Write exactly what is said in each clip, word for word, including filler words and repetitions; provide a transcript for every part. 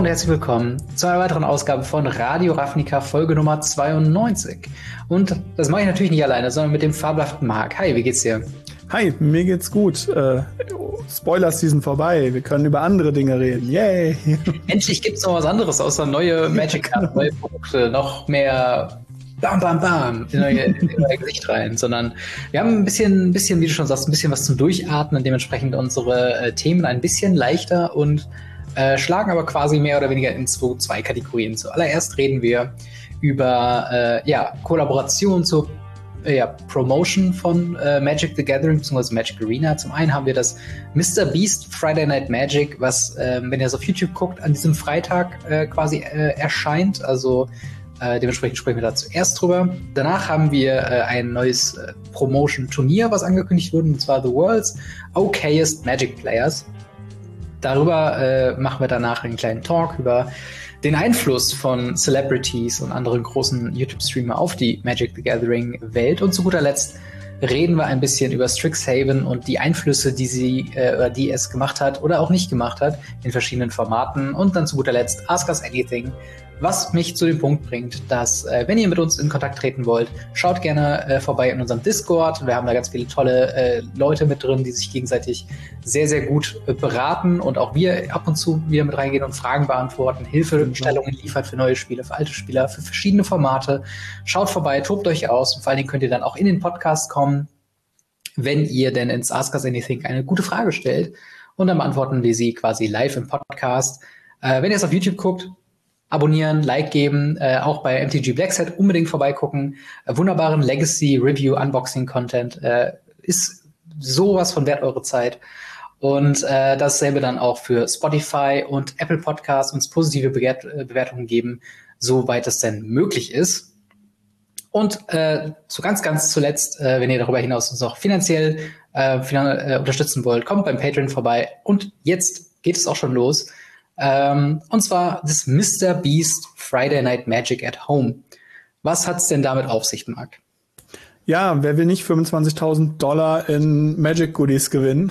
herzlich willkommen zu einer weiteren Ausgabe von Radio Ravnica, Folge Nummer zweiundneunzig. Und das mache ich natürlich nicht alleine, sondern mit dem fabelhaften Marc. Hi, wie geht's dir? Hi, mir geht's gut. Äh, Spoiler-Season vorbei. Wir können über andere Dinge reden. Yay! Endlich gibt's noch was anderes außer neue Magic-Karten, neue Produkte, noch mehr Bam, Bam, Bam in euer, in euer Gesicht rein. Sondern wir haben ein bisschen, ein bisschen, wie du schon sagst, ein bisschen was zum Durchatmen, dementsprechend unsere äh, Themen ein bisschen leichter und äh, schlagen aber quasi mehr oder weniger in zwei, zwei Kategorien. Zuallererst reden wir über äh, ja, Kollaboration zur ja, Promotion von äh, Magic the Gathering bzw. Magic Arena. Zum einen haben wir das Mister Beast Friday Night Magic, was, äh, wenn ihr es auf YouTube guckt, an diesem Freitag äh, quasi äh, erscheint. Also äh, dementsprechend sprechen wir da zuerst drüber. Danach haben wir äh, ein neues äh, Promotion-Turnier, was angekündigt wurde, und zwar The World's Okayest Magic Players. Darüber äh, machen wir danach einen kleinen Talk über den Einfluss von Celebrities und anderen großen YouTube-Streamer auf die Magic the Gathering-Welt. Und zu guter Letzt reden wir ein bisschen über Strixhaven und die Einflüsse, die sie äh, oder die es gemacht hat oder auch nicht gemacht hat in verschiedenen Formaten. Und dann zu guter Letzt Ask Us Anything, was mich zu dem Punkt bringt, dass, äh, wenn ihr mit uns in Kontakt treten wollt, schaut gerne äh, vorbei in unserem Discord. Wir haben da ganz viele tolle äh, Leute mit drin, die sich gegenseitig sehr, sehr gut äh, beraten und auch wir ab und zu wieder mit reingehen und Fragen beantworten, Hilfestellungen liefern für neue Spiele, für alte Spieler, für verschiedene Formate. Schaut vorbei, tobt euch aus und vor allen Dingen könnt ihr dann auch in den Podcast kommen, wenn ihr denn ins Ask Us Anything eine gute Frage stellt und dann beantworten wir sie quasi live im Podcast. Äh, wenn ihr es auf YouTube guckt, abonnieren, Like geben, äh, auch bei M T G Blackset unbedingt vorbeigucken. Äh, wunderbaren Legacy Review Unboxing Content äh, ist sowas von wert eure Zeit. Und äh, dasselbe dann auch für Spotify und Apple Podcasts, uns positive Bewert- äh, Bewertungen geben, soweit es denn möglich ist. Und äh, so ganz, ganz zuletzt, äh, wenn ihr darüber hinaus uns auch finanziell äh, finan- äh, unterstützen wollt, kommt beim Patreon vorbei. Und jetzt geht es auch schon los. Ähm, und zwar das Mister Beast Friday Night Magic at Home. Was hat's denn damit auf sich, Marc? Ja, wer will nicht fünfundzwanzigtausend Dollar in Magic Goodies gewinnen?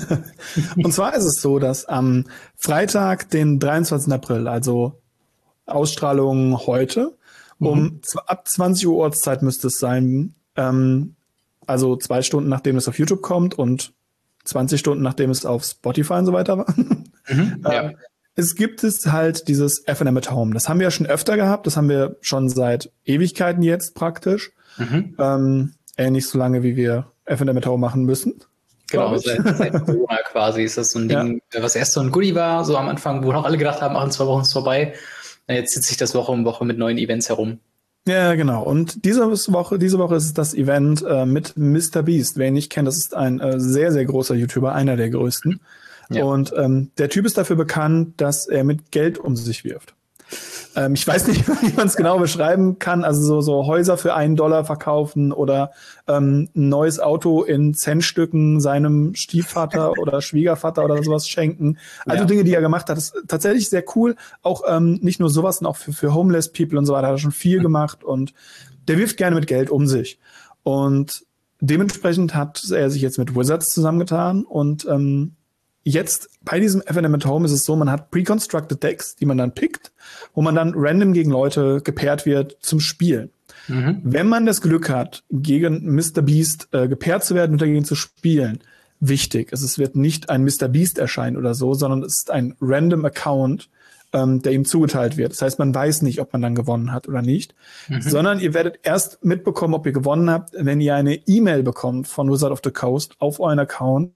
Und zwar ist es so, dass am Freitag, den dreiundzwanzigsten April, also Ausstrahlung heute, mhm. um ab zwanzig Uhr Ortszeit müsste es sein, ähm, also zwei Stunden nachdem es auf YouTube kommt und zwanzig Stunden nachdem es auf Spotify und so weiter war. Mhm, ja. ähm, Es gibt es halt dieses F N M at Home. Das haben wir ja schon öfter gehabt. Das haben wir schon seit Ewigkeiten jetzt praktisch. Mhm. Ähm, ähnlich so lange, wie wir F N M at Home machen müssen. Genau, seit, seit Corona quasi ist das so ein Ding, ja. Was erst so ein Goodie war, so am Anfang, wo noch alle gedacht haben, ach, in zwei Wochen ist es vorbei. Jetzt zieht sich das Woche um Woche mit neuen Events herum. Ja, genau. Und diese Woche, diese Woche ist das Event äh, mit Mister Beast. Wer ihn nicht kennt, das ist ein äh, sehr, sehr großer YouTuber, einer der größten. Ja. Und ähm, der Typ ist dafür bekannt, dass er mit Geld um sich wirft. Ähm, ich weiß nicht, wie man es genau beschreiben kann. Also so, so Häuser für einen Dollar verkaufen oder ähm, ein neues Auto in Centstücken seinem Stiefvater oder Schwiegervater oder sowas schenken. Also ja. Dinge, die er gemacht hat. Das ist tatsächlich sehr cool. Auch ähm, nicht nur sowas, sondern auch für, für Homeless People und so weiter hat er schon viel mhm. gemacht. Und der wirft gerne mit Geld um sich. Und dementsprechend hat er sich jetzt mit Wizards zusammengetan und ähm, jetzt bei diesem F N M at Home ist es so, man hat pre-constructed Decks, die man dann pickt, wo man dann random gegen Leute gepaart wird zum Spielen. Mhm. Wenn man das Glück hat, gegen Mister Beast äh, gepaart zu werden und dagegen zu spielen, wichtig, es, es wird nicht ein Mister Beast erscheinen oder so, sondern es ist ein random Account, ähm, der ihm zugeteilt wird. Das heißt, man weiß nicht, ob man dann gewonnen hat oder nicht, mhm. sondern ihr werdet erst mitbekommen, ob ihr gewonnen habt, wenn ihr eine E-Mail bekommt von Wizard of the Coast auf euren Account.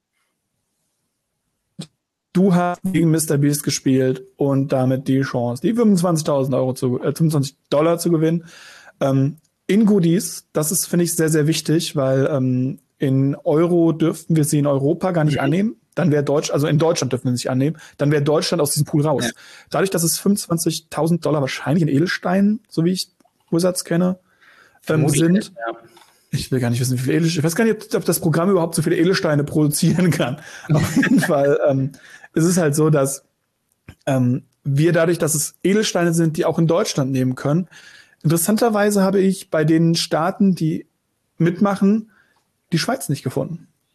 Du hast gegen Mister Beast gespielt und damit die Chance, die fünfundzwanzigtausend Euro zu, äh, fünfundzwanzig Dollar zu gewinnen. Ähm, in Goodies, das ist, finde ich, sehr, sehr wichtig, weil ähm, in Euro dürften wir sie in Europa gar nicht mhm. annehmen. Dann wäre Deutsch, also in Deutschland dürfen wir sie nicht annehmen. Dann wäre Deutschland aus diesem Pool raus. Ja. Dadurch, dass es fünfundzwanzigtausend Dollar wahrscheinlich in Edelsteinen, so wie ich Wizards kenne, ähm, sind. Ja. Ich will gar nicht wissen, wie viele Edelsteine. Ich weiß gar nicht, ob das Programm überhaupt so viele Edelsteine produzieren kann. Auf jeden Fall ähm, es ist halt so, dass ähm, wir dadurch, dass es Edelsteine sind, die auch in Deutschland nehmen können. Interessanterweise habe ich bei den Staaten, die mitmachen, die Schweiz nicht gefunden.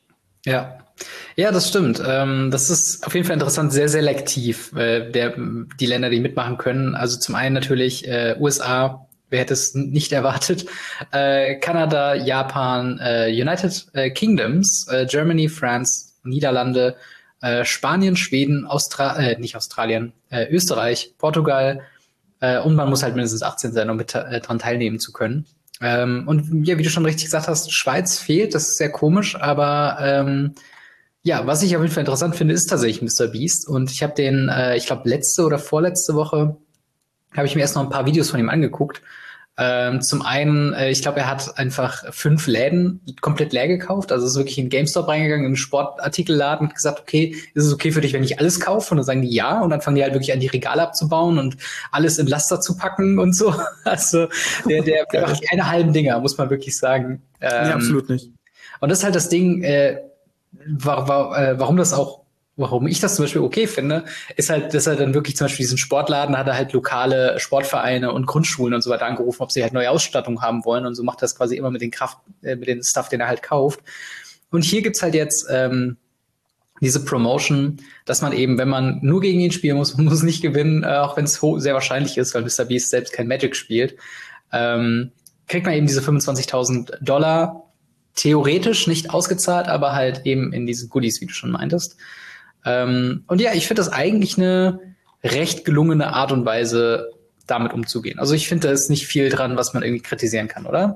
Ja. Ja, das stimmt. Ähm, das ist auf jeden Fall interessant, sehr selektiv, äh, der, die Länder, die mitmachen können. Also zum einen natürlich äh, U S A, wer hätte es nicht erwartet, äh, Kanada, Japan, äh, United äh, Kingdoms, äh, Germany, France, Niederlande, äh, Spanien, Schweden, Austra äh, nicht Australien, äh, Österreich, Portugal, äh, und man muss halt mindestens achtzehn sein, um mit äh, dran teilnehmen zu können. Ähm, und ja, wie du schon richtig gesagt hast, Schweiz fehlt, das ist sehr komisch, aber ähm, ja, was ich auf jeden Fall interessant finde, ist tatsächlich Mister Beast. Und ich habe den, äh, ich glaube, letzte oder vorletzte Woche habe ich mir erst noch ein paar Videos von ihm angeguckt. Ähm, zum einen, äh, ich glaube, er hat einfach fünf Läden komplett leer gekauft. Also ist wirklich in GameStop reingegangen, in einen Sportartikelladen und gesagt, okay, ist es okay für dich, wenn ich alles kaufe? Und dann sagen die ja. Und dann fangen die halt wirklich an, die Regale abzubauen und alles in Laster zu packen und so. Also der, der, der macht keine halben Dinger, muss man wirklich sagen. Ähm, nee, absolut nicht. Und das ist halt das Ding, äh, war, war, äh, warum das auch, warum ich das zum Beispiel okay finde, ist halt, dass er dann wirklich zum Beispiel diesen Sportladen hat er halt lokale Sportvereine und Grundschulen und so weiter angerufen, ob sie halt neue Ausstattung haben wollen, und so macht er das quasi immer mit den Kraft, äh, mit den Stuff, den er halt kauft. Und hier gibt's halt jetzt ähm, diese Promotion, dass man eben, wenn man nur gegen ihn spielen muss, man muss nicht gewinnen, äh, auch wenn es sehr wahrscheinlich ist, weil Mister Beast selbst kein Magic spielt, ähm, kriegt man eben diese fünfundzwanzigtausend Dollar theoretisch nicht ausgezahlt, aber halt eben in diesen Goodies, wie du schon meintest. Ähm, und ja, ich finde das eigentlich eine recht gelungene Art und Weise, damit umzugehen. Also ich finde, da ist nicht viel dran, was man irgendwie kritisieren kann, oder?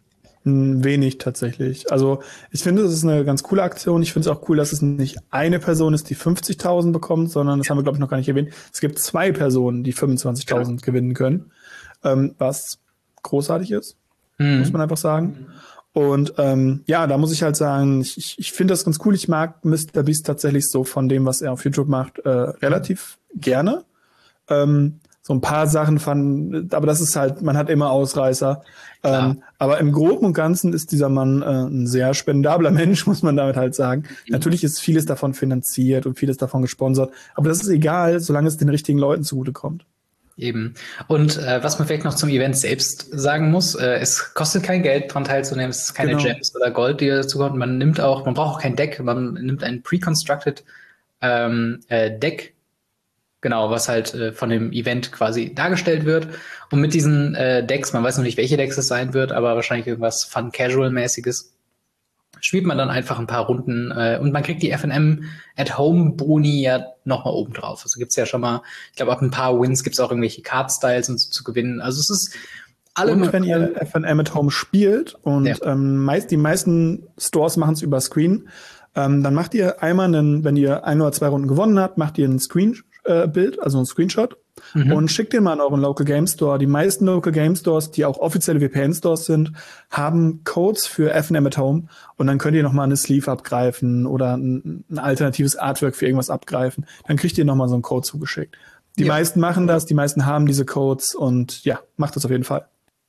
Wenig tatsächlich. Also ich finde, es ist eine ganz coole Aktion. Ich finde es auch cool, dass es nicht eine Person ist, die fünfzigtausend bekommt, sondern das haben wir, glaube ich, noch gar nicht erwähnt. Es gibt zwei Personen, die fünfundzwanzigtausend genau. gewinnen können, ähm, was großartig ist, mhm. muss man einfach sagen. Und ähm, ja, da muss ich halt sagen, ich, ich, ich finde das ganz cool. Ich mag Mister Beast tatsächlich so von dem, was er auf YouTube macht, äh, relativ gerne. Ähm, so ein paar Sachen fand, aber das ist halt, man hat immer Ausreißer. Ähm, aber im Groben und Ganzen ist dieser Mann äh, ein sehr spendabler Mensch, muss man damit halt sagen. Mhm. Natürlich ist vieles davon finanziert und vieles davon gesponsert, aber das ist egal, solange es den richtigen Leuten zugutekommt. Eben. Und äh, was man vielleicht noch zum Event selbst sagen muss, äh, es kostet kein Geld, dran teilzunehmen, es ist keine genau. Gems oder Gold, die dazu kommt. Man nimmt auch, man braucht auch kein Deck, man nimmt ein pre-constructed ähm, äh, Deck, genau, was halt äh, von dem Event quasi dargestellt wird. Und mit diesen äh, Decks, man weiß noch nicht, welche Decks es sein wird, aber wahrscheinlich irgendwas Fun-Casual-mäßiges, spielt man dann einfach ein paar Runden äh, und man kriegt die F N M at Home Boni ja nochmal oben drauf. Also gibt's ja schon mal, ich glaube, ab ein paar Wins gibt's auch irgendwelche Card-Styles und so zu gewinnen. Also es ist alle. Und wenn ihr F N M at Home spielt und ja. ähm, meist die meisten Stores machen es über Screen, ähm, dann macht ihr einmal einen, wenn ihr ein oder zwei Runden gewonnen habt, macht ihr ein Screen-Bild, äh, also ein Screenshot. Mhm. Und schickt den mal an euren Local Game Store. Die meisten Local Game Stores, die auch offizielle V P N-Stores sind, haben Codes für F N M at Home. Und dann könnt ihr nochmal eine Sleeve abgreifen oder ein, ein alternatives Artwork für irgendwas abgreifen. Dann kriegt ihr nochmal so einen Code zugeschickt. Die ja. meisten machen das, die meisten haben diese Codes und ja, macht das auf jeden Fall.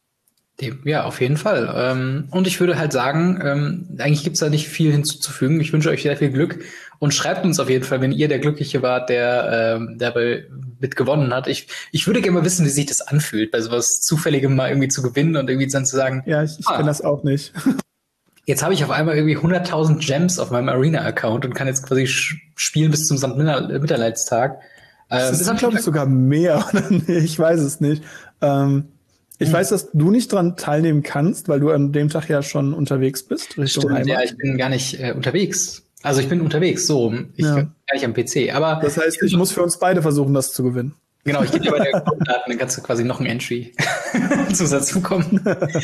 Ja, auf jeden Fall. Ähm, und ich würde halt sagen, ähm, eigentlich gibt's da nicht viel hinzuzufügen. Ich wünsche euch sehr viel Glück und schreibt uns auf jeden Fall, wenn ihr der Glückliche wart, der ähm, dabei mit gewonnen hat. Ich, ich würde gerne mal wissen, wie sich das anfühlt, bei sowas Zufälligem mal irgendwie zu gewinnen und irgendwie dann zu sagen, ja, ich, ich ah, kenne das auch nicht. Jetzt habe ich auf einmal irgendwie hunderttausend Gems auf meinem Arena-Account und kann jetzt quasi spielen bis zum Sankt Mitterleidstag. Ähm, das ist, glaube ich, sogar mehr. Ich weiß es nicht. Ähm, Ich weiß, dass du nicht dran teilnehmen kannst, weil du an dem Tag ja schon unterwegs bist. Richtung Stimmt, ja, ich bin gar nicht äh, unterwegs. Also ich bin unterwegs, so. Ich ja. bin gar nicht am P C. Aber das heißt, ich muss für uns beide versuchen, das zu gewinnen. Genau, ich gebe dir bei der Grunddaten, dann kannst du quasi noch ein Entry-Zusatz bekommen.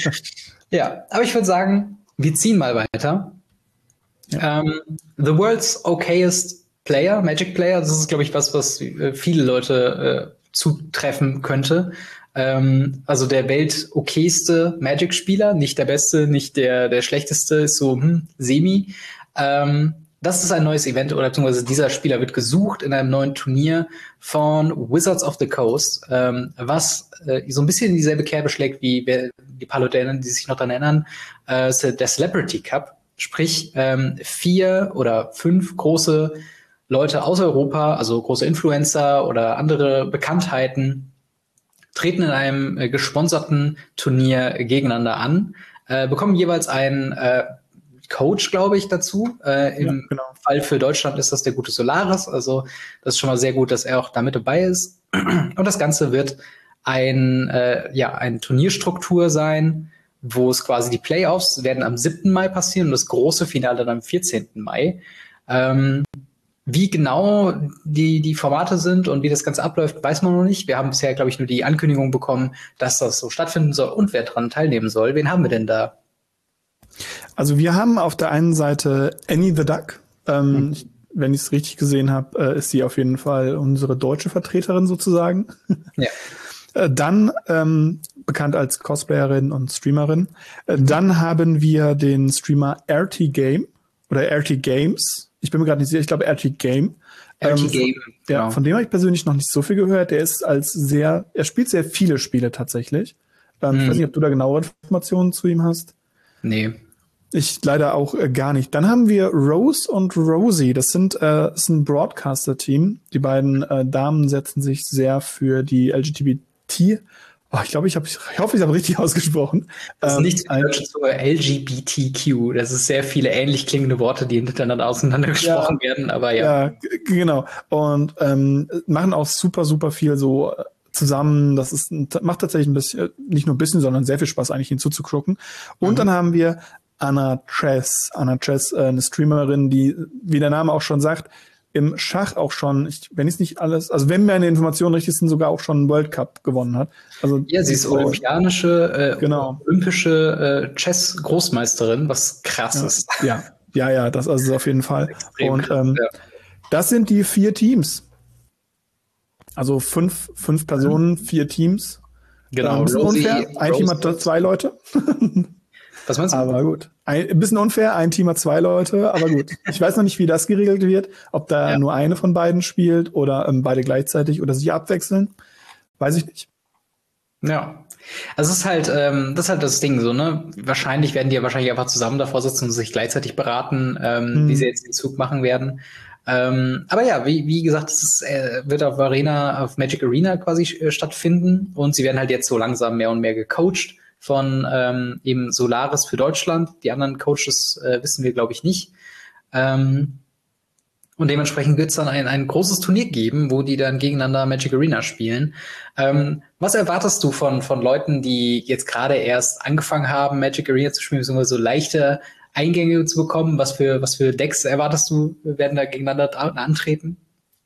Ja, aber ich würde sagen, wir ziehen mal weiter. Ja. Um, the world's okayest player, Magic Player, das ist, glaube ich, was, was äh, viele Leute äh, zutreffen könnte. Ähm, also der weltokayste Magic-Spieler, nicht der beste, nicht der der schlechteste, ist so hm, semi. Ähm, das ist ein neues Event, oder beziehungsweise dieser Spieler wird gesucht in einem neuen Turnier von Wizards of the Coast, ähm, was äh, so ein bisschen in dieselbe Kerbe schlägt wie wer, die paar Leute erinnern, die sich noch daran erinnern, äh, der Celebrity Cup. Sprich, ähm, vier oder fünf große Leute aus Europa, also große Influencer oder andere Bekanntheiten, treten in einem äh, gesponserten Turnier gegeneinander an, äh, bekommen jeweils ein, äh, Coach, glaube ich, dazu. Äh, Im ja, genau. Fall für Deutschland ist das der gute Solaris. Also das ist schon mal sehr gut, dass er auch da mit dabei ist. Und das Ganze wird ein, äh, ja, eine Turnierstruktur sein, wo es quasi die Playoffs werden am siebten Mai passieren und das große Finale dann am vierzehnten Mai. Ähm, wie genau die, die Formate sind und wie das Ganze abläuft, weiß man noch nicht. Wir haben bisher, glaube ich, nur die Ankündigung bekommen, dass das so stattfinden soll und wer dran teilnehmen soll. Wen haben wir denn da? Also wir haben auf der einen Seite Annie the Duck. Ähm, mhm. Wenn ich es richtig gesehen habe, äh, ist sie auf jeden Fall unsere deutsche Vertreterin sozusagen. Ja. äh, dann ähm, bekannt als Cosplayerin und Streamerin. Äh, mhm. Dann haben wir den Streamer R T Game oder R T Games. Ich bin mir gerade nicht sicher, ich glaube R T Game. R T ähm, Game, von, genau. Ja, von dem habe ich persönlich noch nicht so viel gehört. Der ist als sehr, er spielt sehr viele Spiele tatsächlich. Ähm, mhm. Ich weiß nicht, ob du da genauere Informationen zu ihm hast. Nee. Ich leider auch äh, gar nicht. Dann haben wir Rose und Rosie. Das sind äh, ist ein Broadcaster-Team. Die beiden äh, Damen setzen sich sehr für die L G B T. Oh, ich glaube, ich habe, ich hoffe, ich habe richtig ausgesprochen. Das ist ähm, nichts Deutsches zu L G B T Q. Das ist sehr viele ähnlich klingende Worte, die hintereinander auseinander gesprochen ja, werden. Aber ja. Ja, g- genau. Und ähm, machen auch super, super viel so zusammen. Das ist macht tatsächlich ein bisschen, nicht nur ein bisschen, sondern sehr viel Spaß eigentlich hinzuzugucken. Und mhm. dann haben wir Anna Chess. Anna Chess, äh, eine Streamerin, die, wie der Name auch schon sagt, im Schach auch schon, ich, wenn ich es nicht alles, also wenn meine Informationen richtig sind, sogar auch schon einen World Cup gewonnen hat. Also ja, sie ist so olympianische, äh, genau. olympische äh, Chess-Großmeisterin, was krass ja, ist. Ja, ja, ja, das ist also auf jeden Fall. Extrem Und ähm, ja. das sind die vier Teams. Also fünf, fünf Personen, vier Teams. Genau. Ein bisschen Rosie, unfair. Ein Rosie. Team hat zwei Leute. Was meinst du? Aber gut. Ein bisschen unfair, ein Team hat zwei Leute, aber gut. Ich weiß noch nicht, wie das geregelt wird, ob da ja. nur eine von beiden spielt oder ähm, beide gleichzeitig oder sich abwechseln. Weiß ich nicht. Ja. Also es ist halt, ähm, das ist halt das Ding so, ne? Wahrscheinlich werden die ja wahrscheinlich einfach zusammen davor sitzen und sich gleichzeitig beraten, ähm, hm. wie sie jetzt den Zug machen werden. Ähm, aber ja, wie, wie gesagt, es ist, äh, wird auf Arena, auf Magic Arena quasi äh, stattfinden und sie werden halt jetzt so langsam mehr und mehr gecoacht von ähm, eben Solaris für Deutschland. Die anderen Coaches äh, wissen wir, glaube ich, nicht. Ähm, und dementsprechend wird es dann ein, ein großes Turnier geben, wo die dann gegeneinander Magic Arena spielen. Ähm, was erwartest du von, von Leuten, die jetzt gerade erst angefangen haben, Magic Arena zu spielen, beziehungsweise so leichte Eingänge zu bekommen? Was für, was für Decks erwartest du, werden da gegeneinander antreten?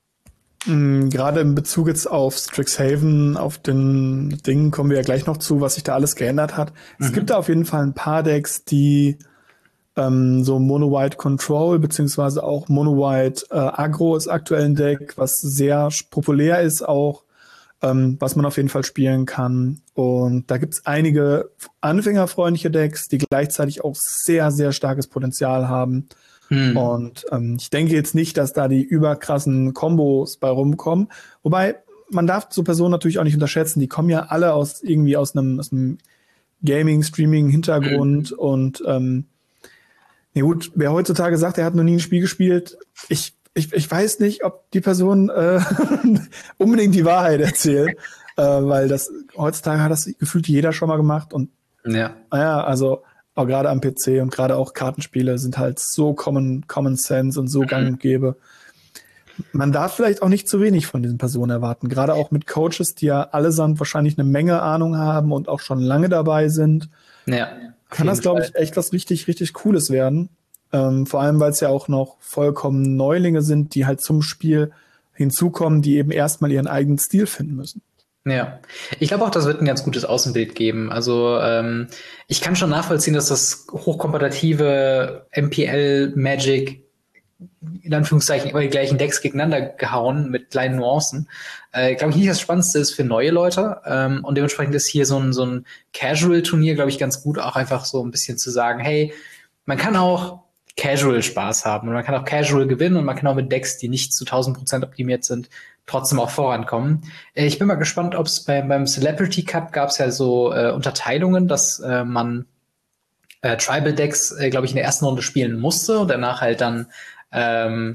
Gerade in Bezug jetzt auf Strixhaven, auf den Dingen kommen wir ja gleich noch zu, was sich da alles geändert hat. Mhm. Es gibt da auf jeden Fall ein paar Decks, die ähm, so Mono-White Control, beziehungsweise auch Mono-White äh, Aggro ist aktuell ein Deck, was sehr populär ist auch, ähm, was man auf jeden Fall spielen kann. Und da gibt es einige anfängerfreundliche Decks, die gleichzeitig auch sehr, sehr starkes Potenzial haben. Hm. Und ähm, ich denke jetzt nicht, dass da die überkrassen Kombos bei rumkommen. Wobei, man darf so Personen natürlich auch nicht unterschätzen. Die kommen ja alle aus irgendwie aus einem, aus einem Gaming-Streaming-Hintergrund. Hm. Und ähm, ja gut, wer heutzutage sagt, er hat noch nie ein Spiel gespielt, ich, ich, ich weiß nicht, ob die Person äh, unbedingt die Wahrheit erzählt. äh, weil das heutzutage hat das gefühlt jeder schon mal gemacht. Und ja, naja, also auch gerade am P C und gerade auch Kartenspiele sind halt so common, common sense und so mhm. gang und gäbe. Man darf vielleicht auch nicht zu wenig von diesen Personen erwarten. Gerade auch mit Coaches, die ja allesamt wahrscheinlich eine Menge Ahnung haben und auch schon lange dabei sind. Ja, kann das, glaube ich, echt was richtig, richtig Cooles werden. Ähm, vor allem, weil es ja auch noch vollkommen Neulinge sind, die halt zum Spiel hinzukommen, die eben erstmal ihren eigenen Stil finden müssen. Ja, ich glaube auch, das wird ein ganz gutes Außenbild geben. Also ähm, ich kann schon nachvollziehen, dass das hochkompetitive M P L Magic in Anführungszeichen immer die gleichen Decks gegeneinander gehauen mit kleinen Nuancen. Äh, glaube ich nicht, das Spannendste ist für neue Leute. Ähm, und dementsprechend ist hier so ein, so ein Casual-Turnier, glaube ich, ganz gut, auch einfach so ein bisschen zu sagen, hey, man kann auch Casual Spaß haben und man kann auch Casual gewinnen und man kann auch mit Decks, die nicht zu tausend Prozent optimiert sind, trotzdem auch vorankommen. Äh, ich bin mal gespannt, ob es bei, beim Celebrity Cup gab es ja so äh, Unterteilungen, dass äh, man äh, Tribal Decks, äh, glaube ich, in der ersten Runde spielen musste und danach halt dann ähm,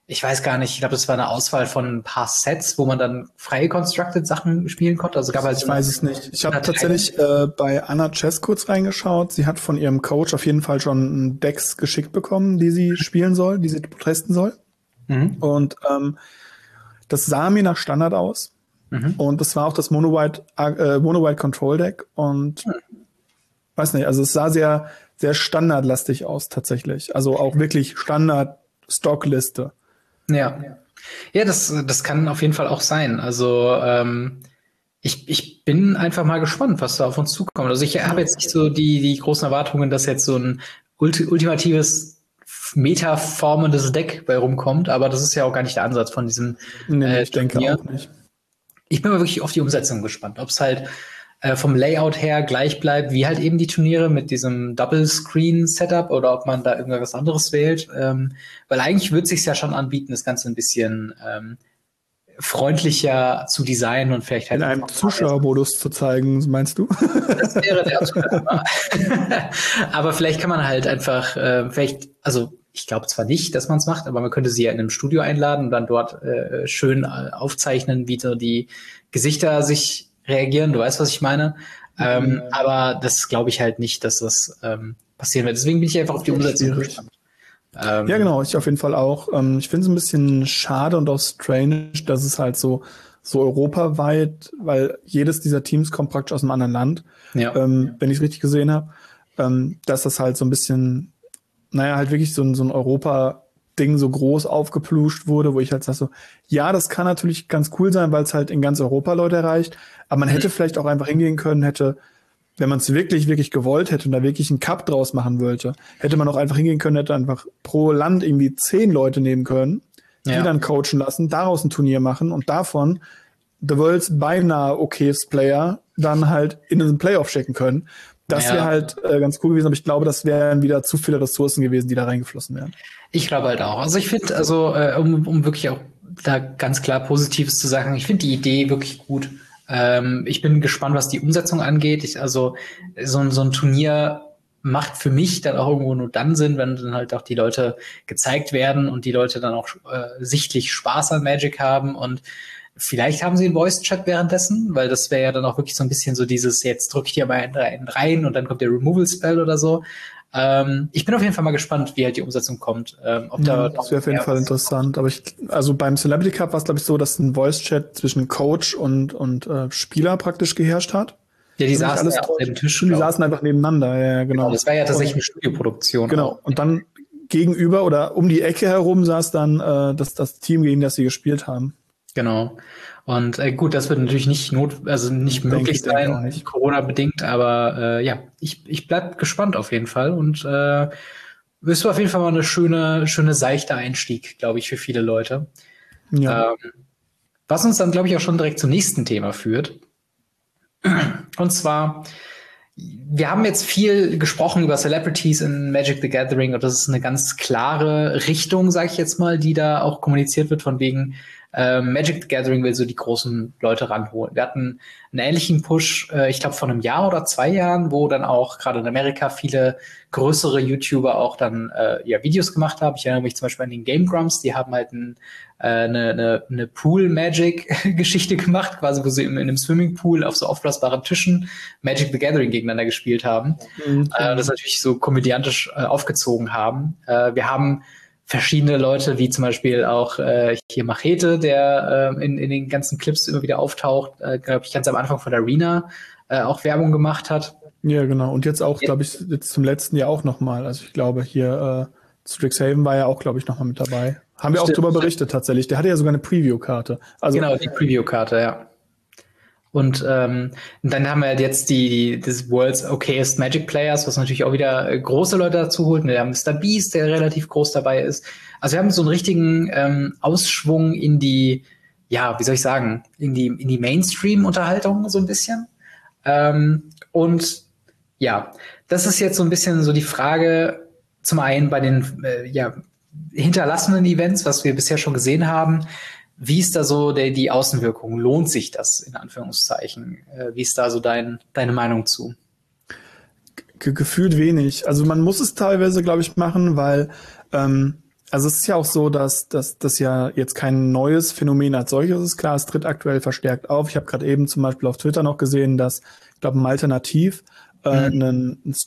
ich weiß gar nicht, ich glaube, das war eine Auswahl von ein paar Sets, wo man dann freie Constructed Sachen spielen konnte. Also gab halt ich weiß es nicht. Ich habe tatsächlich äh, bei Anna Chess kurz reingeschaut. Sie hat von ihrem Coach auf jeden Fall schon Decks geschickt bekommen, die sie spielen soll, die sie testen soll. Mhm. Und ähm, das sah mir nach Standard aus. Mhm. Und das war auch das Mono-White äh, Mono-White Control Deck. Und mhm. weiß nicht, also es sah sehr, sehr standardlastig aus tatsächlich. Also auch wirklich Standard-Stockliste. Ja, ja, das, das kann auf jeden Fall auch sein. Also ähm, ich, ich bin einfach mal gespannt, was da auf uns zukommt. Also ich habe jetzt nicht so die, die großen Erwartungen, dass jetzt so ein ulti- ultimatives, metaformendes Deck bei rumkommt, aber das ist ja auch gar nicht der Ansatz von diesem Nee, äh, ich denke Turnier. auch nicht. Ich bin mal wirklich auf die Umsetzung gespannt, ob es halt äh, vom Layout her gleich bleibt, wie halt eben die Turniere mit diesem Double-Screen-Setup oder ob man da irgendwas anderes wählt. Ähm, weil eigentlich würde es sich ja schon anbieten, das Ganze ein bisschen ähm, freundlicher zu designen und vielleicht halt in einem Zuschauermodus zu zeigen, meinst du? Das wäre der absolute Hammer. Aber vielleicht kann man halt einfach, äh, vielleicht, also ich glaube zwar nicht, dass man es macht, aber man könnte sie ja in einem Studio einladen und dann dort äh, schön äh, aufzeichnen, wie so die Gesichter sich reagieren. Du weißt, was ich meine. Mhm. Ähm, aber das glaube ich halt nicht, dass das ähm, passieren wird. Deswegen bin ich einfach auf die Umsetzung gespannt. Ähm, ja, genau, ich auf jeden Fall auch. Ähm, ich finde es ein bisschen schade und auch strange, dass es halt so so europaweit, weil jedes dieser Teams kommt praktisch aus einem anderen Land, ja. ähm, wenn ich es richtig gesehen habe, ähm, dass das halt so ein bisschen, naja, halt wirklich so ein, so ein Europa-Ding so groß aufgepluscht wurde, wo ich halt sage so, ja, das kann natürlich ganz cool sein, weil es halt in ganz Europa Leute erreicht, aber man hätte mhm. vielleicht auch einfach hingehen können, hätte, wenn man es wirklich, wirklich gewollt hätte und da wirklich einen Cup draus machen wollte, hätte man auch einfach hingehen können, hätte einfach pro Land irgendwie zehn Leute nehmen können, die ja. dann coachen lassen, daraus ein Turnier machen und davon The World's beinahe okayest Player dann halt in den Playoff schicken können. Das ja. wäre halt äh, ganz cool gewesen, aber ich glaube, das wären wieder zu viele Ressourcen gewesen, die da reingeflossen wären. Ich glaube halt auch. Also ich finde, also äh, um, um wirklich auch da ganz klar Positives zu sagen, ich finde die Idee wirklich gut. Ähm, ich bin gespannt, was die Umsetzung angeht. Ich, also so, so ein Turnier macht für mich dann auch irgendwo nur dann Sinn, wenn dann halt auch die Leute gezeigt werden und die Leute dann auch äh, sichtlich Spaß an Magic haben und vielleicht haben sie einen Voice-Chat währenddessen, weil das wäre ja dann auch wirklich so ein bisschen so dieses, jetzt drücke ich dir mal einen rein und dann kommt der Removal-Spell oder so. Ähm, ich bin auf jeden Fall mal gespannt, wie halt die Umsetzung kommt. Ähm, ob da ja, das wäre auf jeden Fall interessant. Aber ich, also beim Celebrity Cup war es, glaube ich, so, dass ein Voice-Chat zwischen Coach und, und äh, Spieler praktisch geherrscht hat. Ja, die saßen alles ja auf dem Tisch. Die saßen einfach nebeneinander, ja, genau. genau. Das war ja tatsächlich eine Studioproduktion. Genau. Auch. Und dann gegenüber oder um die Ecke herum saß dann äh, das, das Team, gegen das sie gespielt haben. Genau. Und äh, gut, das wird natürlich nicht not, also nicht denke, möglich sein, nicht. Corona-bedingt, aber äh, ja, ich, ich bleib gespannt auf jeden Fall und äh, wirst du auf jeden Fall mal eine schöne, schöne seichte Einstieg, glaube ich, für viele Leute. Ja. Ähm, was uns dann, glaube ich, auch schon direkt zum nächsten Thema führt. Und zwar, wir haben jetzt viel gesprochen über Celebrities in Magic the Gathering und das ist eine ganz klare Richtung, sage ich jetzt mal, die da auch kommuniziert wird von wegen äh, Magic the Gathering will so die großen Leute ranholen. Wir hatten einen ähnlichen Push, äh, ich glaube vor einem Jahr oder zwei Jahren, wo dann auch gerade in Amerika viele größere YouTuber auch dann äh, ja Videos gemacht haben. Ich erinnere mich zum Beispiel an den Game Grumps, die haben halt ein, äh, eine, eine, eine Pool-Magic-Geschichte gemacht, quasi wo sie in, in einem Swimmingpool auf so aufblasbaren Tischen Magic the Gathering gegeneinander gespielt haben. Mhm. Äh, das natürlich so komödiantisch äh, aufgezogen haben. Äh, wir haben verschiedene Leute, wie zum Beispiel auch äh, hier Machete, der äh, in, in den ganzen Clips immer wieder auftaucht, äh, glaube ich, ganz am Anfang von der Arena äh, auch Werbung gemacht hat. Ja, genau. Und jetzt auch, glaube ich, jetzt zum letzten Jahr auch nochmal. Also ich glaube, hier äh, Strixhaven war ja auch, glaube ich, nochmal mit dabei. Haben wir auch drüber berichtet tatsächlich. Der hatte ja sogar eine Preview-Karte. Also, genau, die Preview-Karte, ja. Und ähm, dann haben wir halt jetzt die, die des World's Okayest Magic Players, was natürlich auch wieder äh, große Leute dazu holt. Wir haben Mister Beast, der relativ groß dabei ist. Also wir haben so einen richtigen ähm, Ausschwung in die, ja, wie soll ich sagen, in die in die Mainstream-Unterhaltung so ein bisschen. Ähm, und ja, das ist jetzt so ein bisschen so die Frage, zum einen bei den äh, ja, hinterlassenen Events, was wir bisher schon gesehen haben. Wie ist da so der, die Außenwirkung? Lohnt sich das, in Anführungszeichen? Äh, wie ist da so dein, deine Meinung zu? Ge- gefühlt wenig. Also man muss es teilweise, glaube ich, machen, weil ähm, Also es ist ja auch so, dass dass das ja jetzt kein neues Phänomen als solches ist. Klar, es tritt aktuell verstärkt auf. Ich habe gerade eben zum Beispiel auf Twitter noch gesehen, dass, ich glaube, ein Alternativ äh, mhm. einen, ein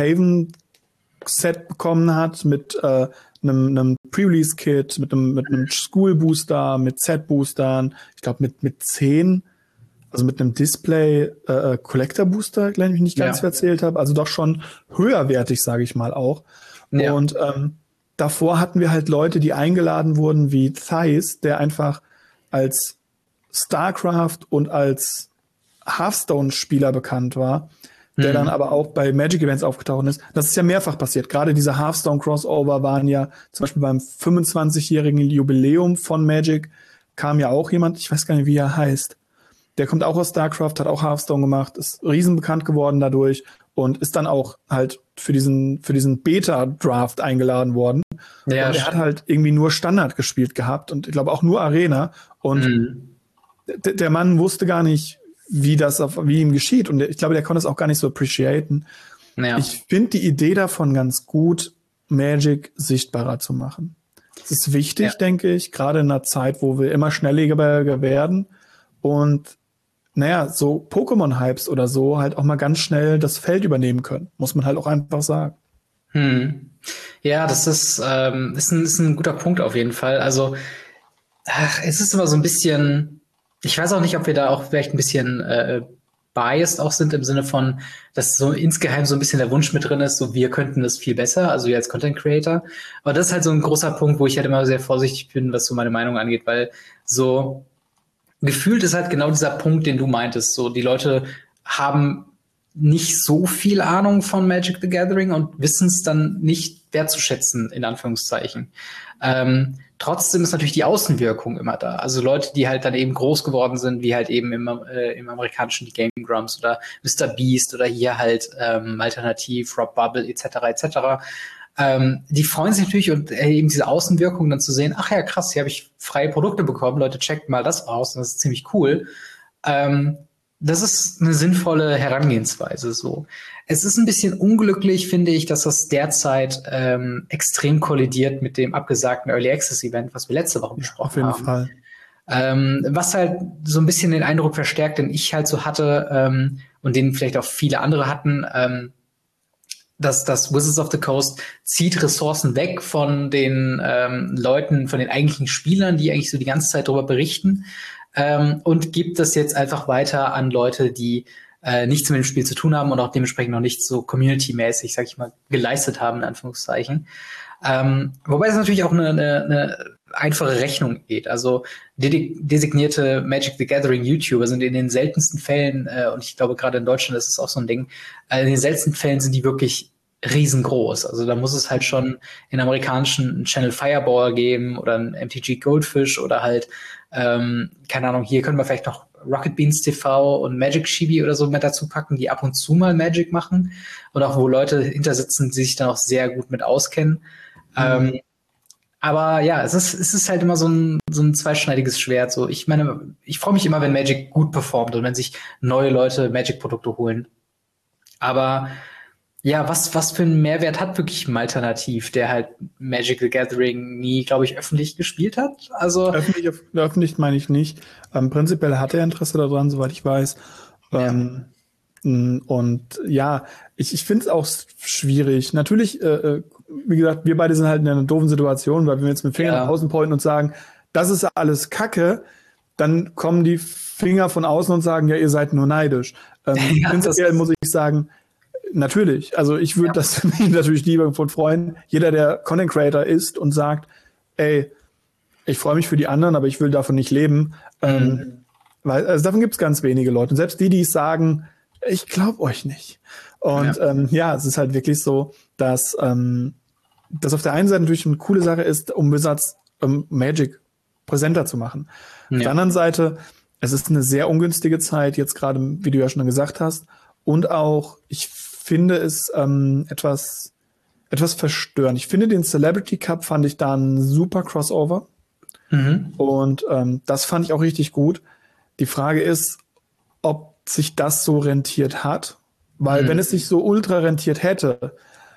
Strixhaven-Set bekommen hat mit äh, einem, einem Pre-Release-Kit, mit einem, mit einem School-Booster, mit Set-Boostern, ich glaube mit mit zehn, also mit einem Display äh, Collector-Booster, wenn ich mich nicht ganz ja. erzählt habe. Also doch schon höherwertig, sage ich mal auch. Ja. Und ähm, davor hatten wir halt Leute, die eingeladen wurden, wie Thais, der einfach als StarCraft und als Hearthstone-Spieler bekannt war, der mhm. dann aber auch bei Magic-Events aufgetaucht ist. Das ist ja mehrfach passiert. Gerade diese Hearthstone-Crossover waren ja zum Beispiel beim fünfundzwanzigjährigen Jubiläum von Magic kam ja auch jemand, ich weiß gar nicht, wie er heißt. Der kommt auch aus StarCraft, hat auch Hearthstone gemacht, ist riesenbekannt geworden dadurch und ist dann auch halt für diesen für diesen Beta-Draft eingeladen worden. Ja, und er hat halt irgendwie nur Standard gespielt gehabt und ich glaube auch nur Arena. Und mhm. d- der Mann wusste gar nicht, wie das auf, wie ihm geschieht. Und ich glaube, der konnte es auch gar nicht so appreciaten. Ja. Ich finde die Idee davon ganz gut, Magic sichtbarer zu machen. Das ist wichtig, ja. denke ich, gerade in einer Zeit, wo wir immer schnelllebiger werden und naja, so Pokémon-Hypes oder so halt auch mal ganz schnell das Feld übernehmen können. Muss man halt auch einfach sagen. Hm. Ja, das ist, ähm, ist, ein, ist ein guter Punkt auf jeden Fall. Also, ach, es ist immer so ein bisschen, ich weiß auch nicht, ob wir da auch vielleicht ein bisschen äh, biased auch sind im Sinne von, dass so insgeheim so ein bisschen der Wunsch mit drin ist, so wir könnten das viel besser, also wir als Content Creator. Aber das ist halt so ein großer Punkt, wo ich halt immer sehr vorsichtig bin, was so meine Meinung angeht, weil so gefühlt ist halt genau dieser Punkt, den du meintest. So, die Leute haben nicht so viel Ahnung von Magic the Gathering und wissen es dann nicht wertzuschätzen, in Anführungszeichen. Ähm, trotzdem ist natürlich die Außenwirkung immer da. Also Leute, die halt dann eben groß geworden sind, wie halt eben im, äh, im amerikanischen die Game Grumps oder Mister Beast oder hier halt ähm, Alternativ, Rob Bubble et cetera et cetera. Ähm, die freuen sich natürlich und äh, eben diese Außenwirkung dann zu sehen, ach ja, krass, hier habe ich freie Produkte bekommen, Leute, checkt mal das aus und das ist ziemlich cool. Ähm, das ist eine sinnvolle Herangehensweise so. Es ist ein bisschen unglücklich, finde ich, dass das derzeit ähm, extrem kollidiert mit dem abgesagten Early Access Event, was wir letzte Woche besprochen haben. Auf jeden haben. Fall. Ähm, was halt so ein bisschen den Eindruck verstärkt, den ich halt so hatte ähm, und den vielleicht auch viele andere hatten, ähm, dass das Wizards of the Coast zieht Ressourcen weg von den ähm, Leuten, von den eigentlichen Spielern, die eigentlich so die ganze Zeit darüber berichten, ähm, und gibt das jetzt einfach weiter an Leute, die äh, nichts mit dem Spiel zu tun haben und auch dementsprechend noch nicht so community-mäßig, sag ich mal, geleistet haben, in Anführungszeichen. Ähm, wobei es natürlich auch eine, eine, eine einfache Rechnung geht. Also de- designierte Magic the Gathering YouTuber sind in den seltensten Fällen, äh, und ich glaube gerade in Deutschland ist es auch so ein Ding, äh, in den seltensten Fällen sind die wirklich riesengroß. Also da muss es halt schon in amerikanischen einen Channel Fireball geben oder ein M T G Goldfish oder halt, ähm, keine Ahnung, hier können wir vielleicht noch Rocket Beans T V und Magic Chibi oder so mit dazu packen, die ab und zu mal Magic machen und auch wo Leute hinter sitzen, die sich dann auch sehr gut mit auskennen. Mhm. Ähm, aber ja, es ist, es ist halt immer so ein, so ein zweischneidiges Schwert. So, ich meine, ich freue mich immer, wenn Magic gut performt und wenn sich neue Leute Magic-Produkte holen. Aber ja, was, was für einen Mehrwert hat wirklich ein Alternativ, der halt Magic the Gathering nie, glaube ich, öffentlich gespielt hat? Also öffentlich, öffentlich meine ich nicht. Ähm, prinzipiell hat er Interesse daran, soweit ich weiß. Ja. Ähm, und ja, ich, ich finde es auch schwierig. Natürlich, äh, wie gesagt, wir beide sind halt in einer doofen Situation, weil wenn wir jetzt mit Fingern ja. nach außen pointen und sagen, das ist alles Kacke, dann kommen die Finger von außen und sagen, ja, ihr seid nur neidisch. Ähm, ja, prinzipiell muss ich sagen, natürlich. Also ich würde ja. das natürlich lieber von freuen. Jeder, der Content Creator ist und sagt, ey, ich freue mich für die anderen, aber ich will davon nicht leben. Mhm. Ähm, weil, also davon gibt es ganz wenige Leute. Und selbst die, die sagen, ich glaube euch nicht. Und ja. Ähm, ja, es ist halt wirklich so, dass ähm, das auf der einen Seite natürlich eine coole Sache ist, um Wizards ähm, Magic präsenter zu machen. Ja. Auf der anderen Seite, es ist eine sehr ungünstige Zeit, jetzt gerade, wie du ja schon gesagt hast. Und auch, ich finde es ähm, etwas, etwas verstörend. Ich finde, den Celebrity Cup fand ich da ein super Crossover. Mhm. Und ähm, das fand ich auch richtig gut. Die Frage ist, ob sich das so rentiert hat. Weil mhm. wenn es sich so ultra rentiert hätte,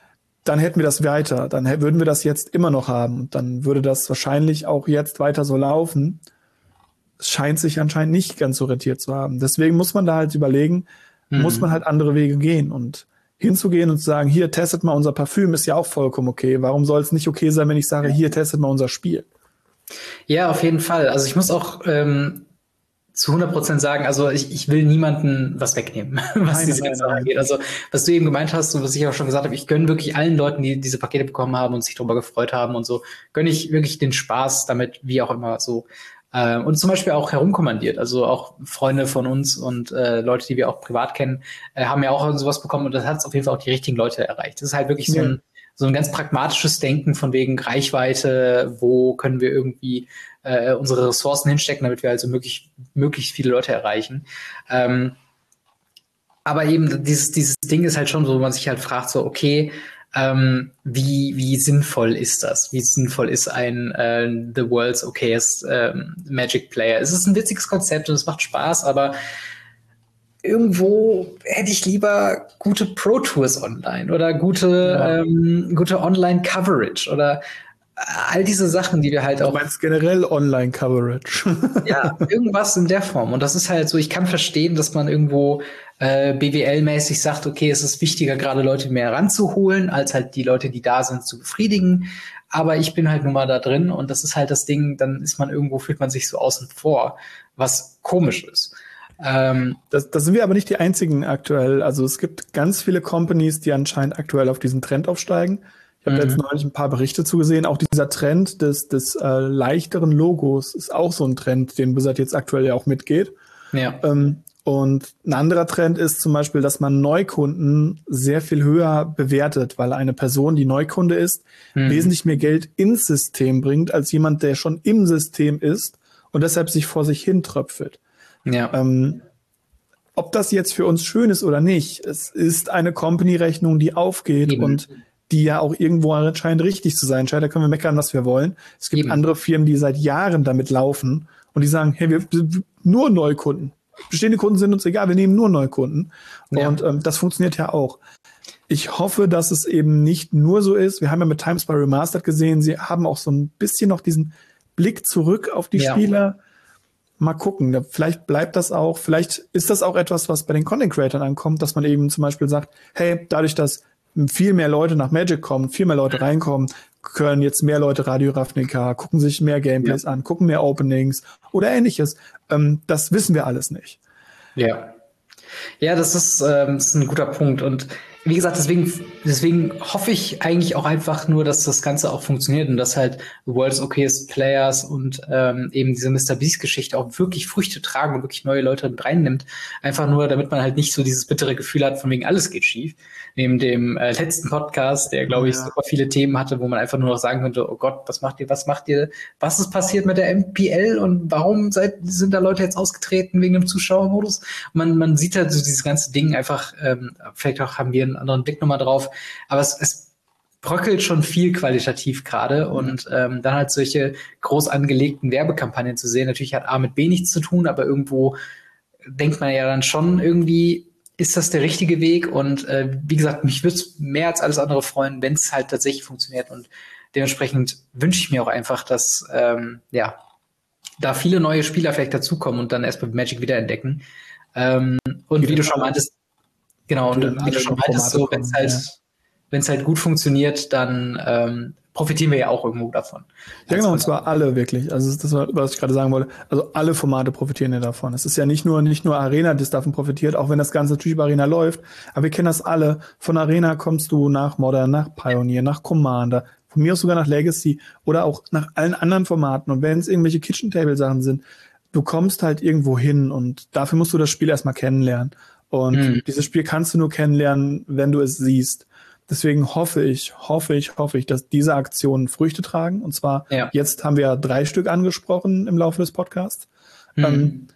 dann hätten wir das weiter. Dann hä- würden wir das jetzt immer noch haben. Und dann würde das wahrscheinlich auch jetzt weiter so laufen. Es scheint sich anscheinend nicht ganz so rentiert zu haben. Deswegen muss man da halt überlegen, mhm. muss man halt andere Wege gehen. Und hinzugehen und zu sagen, hier, testet mal unser Parfüm, ist ja auch vollkommen okay. Warum soll es nicht okay sein, wenn ich sage, hier, testet mal unser Spiel? Ja, auf jeden Fall. Also ich muss auch ähm, zu hundert Prozent sagen, also ich, ich will niemanden was wegnehmen, was Nein, diese nein, ganze nein. Sache angeht. Also was du eben gemeint hast und was ich auch schon gesagt habe, ich gönne wirklich allen Leuten, die diese Pakete bekommen haben und sich darüber gefreut haben und so, gönne ich wirklich den Spaß damit, wie auch immer so. Äh, und zum Beispiel auch herumkommandiert. Also auch Freunde von uns und äh, Leute, die wir auch privat kennen, äh, haben ja auch sowas bekommen und das hat auf jeden Fall auch die richtigen Leute erreicht. Das ist halt wirklich so ein, so ein ganz pragmatisches Denken von wegen Reichweite, wo können wir irgendwie äh, unsere Ressourcen hinstecken, damit wir also möglich, möglichst viele Leute erreichen. Ähm, aber eben dieses, dieses Ding ist halt schon so, wo man sich halt fragt, so, okay, ähm, wie, wie sinnvoll ist das? Wie sinnvoll ist ein äh, The World's Okayest ähm, Magic Player? Es ist ein witziges Konzept und es macht Spaß, aber irgendwo hätte ich lieber gute Pro Tours online oder gute, ja. ähm, gute Online-Coverage oder all diese Sachen, die wir halt auch. Du meinst generell Online-Coverage. Ja, irgendwas in der Form. Und das ist halt so, ich kann verstehen, dass man irgendwo äh, B W L-mäßig sagt, okay, es ist wichtiger, gerade Leute mehr ranzuholen, als halt die Leute, die da sind, zu befriedigen. Aber ich bin halt nun mal da drin und das ist halt das Ding, dann ist man irgendwo, fühlt man sich so außen vor, was komisch ist. Ähm, das, das sind wir aber nicht die einzigen aktuell. Also es gibt ganz viele Companies, die anscheinend aktuell auf diesen Trend aufsteigen. Ich habe mhm. jetzt neulich ein paar Berichte zugesehen. Auch dieser Trend des, des äh, leichteren Logos ist auch so ein Trend, den Blizzard jetzt aktuell ja auch mitgeht. Ja. Ähm, und ein anderer Trend ist zum Beispiel, dass man Neukunden sehr viel höher bewertet, weil eine Person, die Neukunde ist, mhm. wesentlich mehr Geld ins System bringt, als jemand, der schon im System ist und deshalb sich vor sich hin tröpfelt. Ja. Ähm, ob das jetzt für uns schön ist oder nicht, es ist eine Company-Rechnung, die aufgeht Eben. und die ja auch irgendwo anscheinend richtig zu sein scheint. Da können wir meckern, was wir wollen. Es gibt Eben. andere Firmen, die seit Jahren damit laufen und die sagen, hey, wir, wir nur Neukunden. Bestehende Kunden sind uns egal, wir nehmen nur Neukunden. Ja. Und ähm, das funktioniert ja auch. Ich hoffe, dass es eben nicht nur so ist. Wir haben ja mit Time Spy Remastered gesehen, sie haben auch so ein bisschen noch diesen Blick zurück auf die ja. Spieler. Mal gucken, vielleicht bleibt das auch, vielleicht ist das auch etwas, was bei den Content-Creatern ankommt, dass man eben zum Beispiel sagt, hey, dadurch, dass viel mehr Leute nach Magic kommen, viel mehr Leute reinkommen, können jetzt mehr Leute Radio Ravnica, gucken sich mehr Gameplays ja. an, gucken mehr Openings oder ähnliches. Ähm, das wissen wir alles nicht. Ja. Ja, das ist, ähm, das ist ein guter Punkt. Und wie gesagt, deswegen, deswegen hoffe ich eigentlich auch einfach nur, dass das Ganze auch funktioniert und dass halt World's Okayest Players und ähm, eben diese Mister Beast-Geschichte auch wirklich Früchte tragen und wirklich neue Leute mit reinnimmt. Einfach nur, damit man halt nicht so dieses bittere Gefühl hat, von wegen alles geht schief. Neben dem äh, letzten Podcast, der, glaube ich, ja. super viele Themen hatte, wo man einfach nur noch sagen könnte, oh Gott, was macht ihr, was macht ihr, was ist passiert mit der M P L und warum seid, sind da Leute jetzt ausgetreten wegen dem Zuschauermodus? Man, man sieht halt so dieses ganze Ding einfach, ähm, vielleicht auch haben wir einen anderen Blick nochmal drauf, aber es, es bröckelt schon viel qualitativ gerade mhm. und ähm, dann halt solche groß angelegten Werbekampagnen zu sehen, natürlich hat A mit B nichts zu tun, aber irgendwo denkt man ja dann schon irgendwie, ist das der richtige Weg? Und äh, wie gesagt, mich würde es mehr als alles andere freuen, wenn es halt tatsächlich funktioniert. Und dementsprechend wünsche ich mir auch einfach, dass ähm, ja da viele neue Spieler vielleicht dazukommen und dann erstmal Magic wiederentdecken. Ähm, und wie, wie du schon meintest, genau, und wie du schon meintest, so, wenn es halt, ja. wenn es halt gut funktioniert, dann ähm, profitieren wir ja auch irgendwo davon. Ja, genau, und zwar alle wirklich. Also das ist das, was ich gerade sagen wollte. Also alle Formate profitieren ja davon. Es ist ja nicht nur nicht nur Arena, das davon profitiert, auch wenn das Ganze natürlich über Arena läuft. Aber wir kennen das alle. Von Arena kommst du nach Modern, nach Pioneer, nach Commander, von mir aus sogar nach Legacy oder auch nach allen anderen Formaten. Und wenn es irgendwelche Kitchen-Table-Sachen sind, du kommst halt irgendwo hin und dafür musst du das Spiel erstmal kennenlernen. Und mhm. dieses Spiel kannst du nur kennenlernen, wenn du es siehst. Deswegen hoffe ich, hoffe ich, hoffe ich, dass diese Aktionen Früchte tragen. Und zwar, ja. jetzt haben wir drei Stück angesprochen im Laufe des Podcasts. Mhm. Ähm,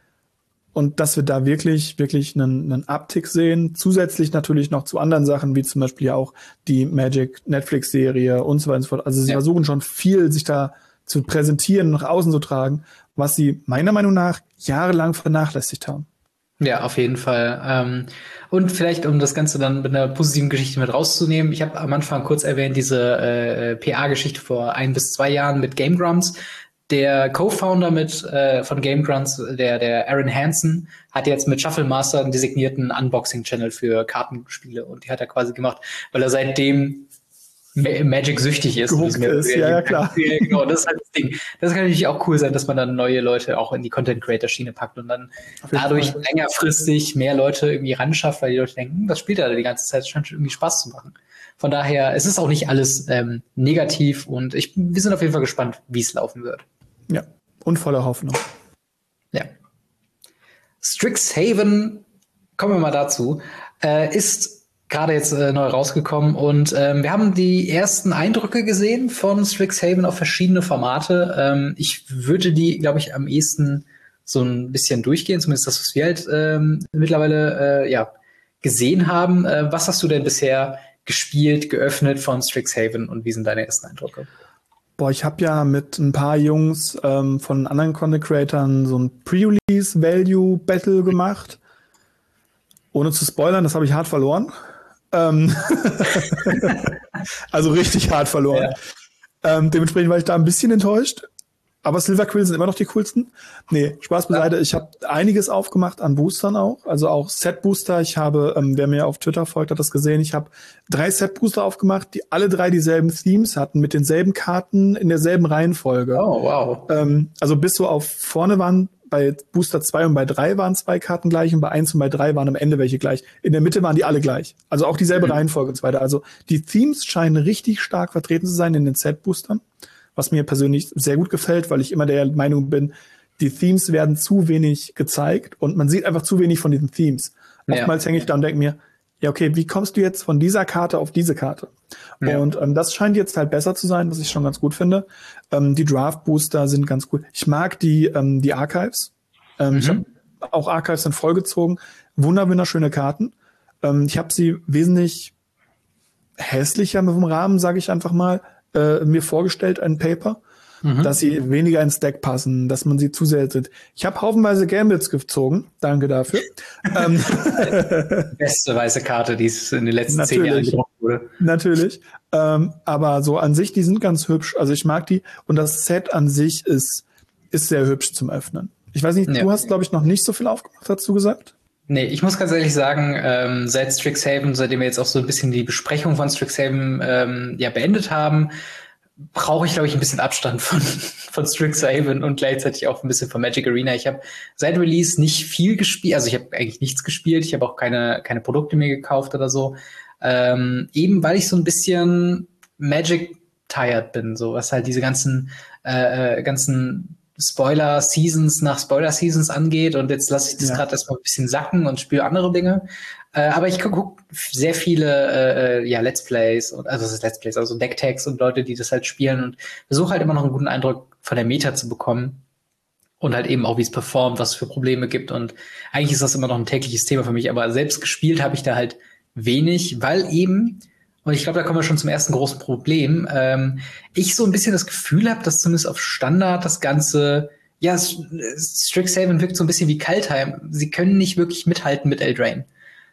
und dass wir da wirklich, wirklich einen, einen Uptick sehen. Zusätzlich natürlich noch zu anderen Sachen, wie zum Beispiel ja auch die Magic Netflix-Serie und so weiter und so fort. Also sie ja. versuchen schon viel, sich da zu präsentieren, nach außen zu tragen, was sie meiner Meinung nach jahrelang vernachlässigt haben. Ja, auf jeden Fall. Ähm, und vielleicht, um das Ganze dann mit einer positiven Geschichte mit rauszunehmen, ich habe am Anfang kurz erwähnt, diese äh, P R-Geschichte vor ein bis zwei Jahren mit Game Grumps. Der Co-Founder mit äh, von Game Grumps, der, der Aaron Hansen, hat jetzt mit Shuffle Master einen designierten Unboxing-Channel für Kartenspiele. Und die hat er quasi gemacht, weil er seitdem Magic-süchtig ist. Gehuckt ist, ja, ja, klar. Ja, genau, das ist halt das Ding. Das kann natürlich auch cool sein, dass man dann neue Leute auch in die Content-Creator-Schiene packt und dann dadurch Fall. längerfristig mehr Leute irgendwie ranschafft, weil die Leute denken, das spielt er die ganze Zeit, das scheint schon irgendwie Spaß zu machen. Von daher, es ist auch nicht alles ähm, negativ und ich, wir sind auf jeden Fall gespannt, wie es laufen wird. Ja, und voller Hoffnung. Ja. Strixhaven, kommen wir mal dazu, äh, ist gerade jetzt äh, neu rausgekommen und ähm, wir haben die ersten Eindrücke gesehen von Strixhaven auf verschiedene Formate. Ähm, ich würde die, glaube ich, am ehesten so ein bisschen durchgehen, zumindest das, was wir halt ähm, mittlerweile äh, ja, gesehen haben. Äh, was hast du denn bisher gespielt, geöffnet von Strixhaven und wie sind deine ersten Eindrücke? Boah, ich habe ja mit ein paar Jungs ähm, von anderen Content-Creatern so ein Pre-Release-Value-Battle gemacht. Ohne zu spoilern, das habe ich hart verloren. Ähm also richtig hart verloren. Ja. Ähm, dementsprechend war ich da ein bisschen enttäuscht. Aber Silver Quill sind immer noch die coolsten. Nee, Spaß beiseite. Ich habe einiges aufgemacht an Boostern auch. Also auch Set-Booster. Ich habe, ähm, wer mir auf Twitter folgt, hat das gesehen. Ich habe drei Set-Booster aufgemacht, die alle drei dieselben Themes hatten, mit denselben Karten in derselben Reihenfolge. Oh, wow. Ähm, also bis so auf vorne waren bei Booster zwei und bei drei waren zwei Karten gleich und bei eins und bei drei waren am Ende welche gleich. In der Mitte waren die alle gleich. Also auch dieselbe mhm. Reihenfolge und so weiter. Also die Themes scheinen richtig stark vertreten zu sein in den Set-Boostern, was mir persönlich sehr gut gefällt, weil ich immer der Meinung bin, die Themes werden zu wenig gezeigt und man sieht einfach zu wenig von diesen Themes. Ja. Oftmals hänge ich da und denke mir, ja okay, wie kommst du jetzt von dieser Karte auf diese Karte? Ja. Und ähm, das scheint jetzt halt besser zu sein, was ich schon ganz gut finde. Ähm, die Draft-Booster sind ganz cool. Ich mag die ähm, die Archives. Ähm, mhm. Ich habe auch Archives dann vollgezogen. Wunder, wunderschöne Karten. Ähm, ich habe sie wesentlich hässlicher mit dem Rahmen, sage ich einfach mal, äh, mir vorgestellt, ein Paper. Mhm. Dass sie weniger ins Deck passen, dass man sie zu sehr sieht. Ich habe haufenweise Gambles gezogen. Danke dafür. ähm, Beste weiße Karte, die es in den letzten zehn Jahren gedruckt wurde. Natürlich. Ähm, aber so an sich, die sind ganz hübsch. Also ich mag die. Und das Set an sich ist, ist sehr hübsch zum Öffnen. Ich weiß nicht, ja. Du hast, glaube ich, noch nicht so viel aufgemacht, hast du gesagt? Nee, ich muss ganz ehrlich sagen, ähm, seit Strixhaven, seitdem wir jetzt auch so ein bisschen die Besprechung von Strixhaven ähm, ja, beendet haben, brauche ich, glaube ich, ein bisschen Abstand von, von Strixhaven und gleichzeitig auch ein bisschen von Magic Arena. Ich habe seit Release nicht viel gespielt, also ich habe eigentlich nichts gespielt, ich habe auch keine, keine Produkte mehr gekauft oder so, ähm, eben weil ich so ein bisschen Magic-tired bin, so was halt diese ganzen, äh, ganzen Spoiler-Seasons nach Spoiler-Seasons angeht und jetzt lasse ich das ja. gerade erstmal ein bisschen sacken und spiele andere Dinge. Äh, aber ich gucke sehr viele äh, ja, Let's Plays, und, also das ist Let's Plays, also Decktags und Leute, die das halt spielen und versuche halt immer noch einen guten Eindruck von der Meta zu bekommen und halt eben auch, wie es performt, was es für Probleme gibt und eigentlich ist das immer noch ein tägliches Thema für mich, aber selbst gespielt habe ich da halt wenig, weil eben, und ich glaube, da kommen wir schon zum ersten großen Problem, ähm, ich so ein bisschen das Gefühl habe, dass zumindest auf Standard das Ganze, ja, Strixhaven wirkt so ein bisschen wie Kaldheim. Sie können nicht wirklich mithalten mit Eldraine.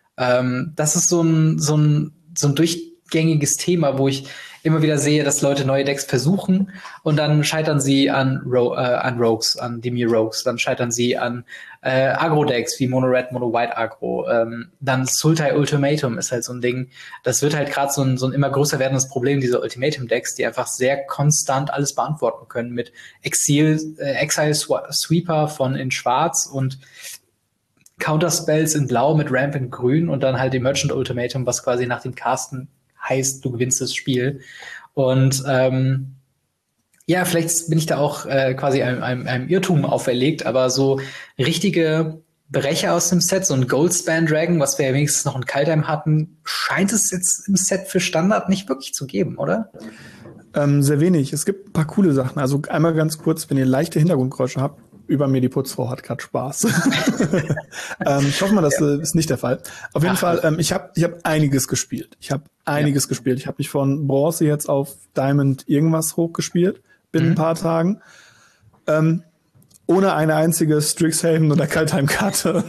Ähm, das ist so ein, so ein, so ein durchgängiges Thema, wo ich immer wieder sehe, dass Leute neue Decks versuchen und dann scheitern sie an, Ro- äh, an Rogues, an Dimir Rogues, dann scheitern sie an äh, Agro-Decks wie Mono Red, Mono White Agro. Ähm, dann Sultai Ultimatum ist halt so ein Ding, das wird halt gerade so ein, so ein immer größer werdendes Problem, diese Ultimatum-Decks, die einfach sehr konstant alles beantworten können mit Exil, äh, Exile Sweeper von in Schwarz und Counterspells in Blau mit Ramp in Grün und dann halt die Merchant Ultimatum, was quasi nach dem Casten heißt, du gewinnst das Spiel. Und ähm, ja, vielleicht bin ich da auch äh, quasi einem, einem, einem Irrtum auferlegt, aber so richtige Brecher aus dem Set, so ein Goldspan Dragon, was wir ja wenigstens noch in Kaldheim hatten, scheint es jetzt im Set für Standard nicht wirklich zu geben, oder? Ähm, sehr wenig. Es gibt ein paar coole Sachen. Also einmal ganz kurz, wenn ihr leichte Hintergrundgeräusche habt, über mir die Putzfrau hat gerade Spaß. ähm, ich hoffe mal, das ja. ist nicht der Fall. Auf jeden Ach, Fall, ähm, ich habe ich hab einiges gespielt. Ich habe einiges ja. gespielt. Ich habe mich von Bronze jetzt auf Diamond irgendwas hochgespielt, binnen mhm. ein paar Tagen. Ähm, ohne eine einzige Strixhaven oder Kaldheim-Karte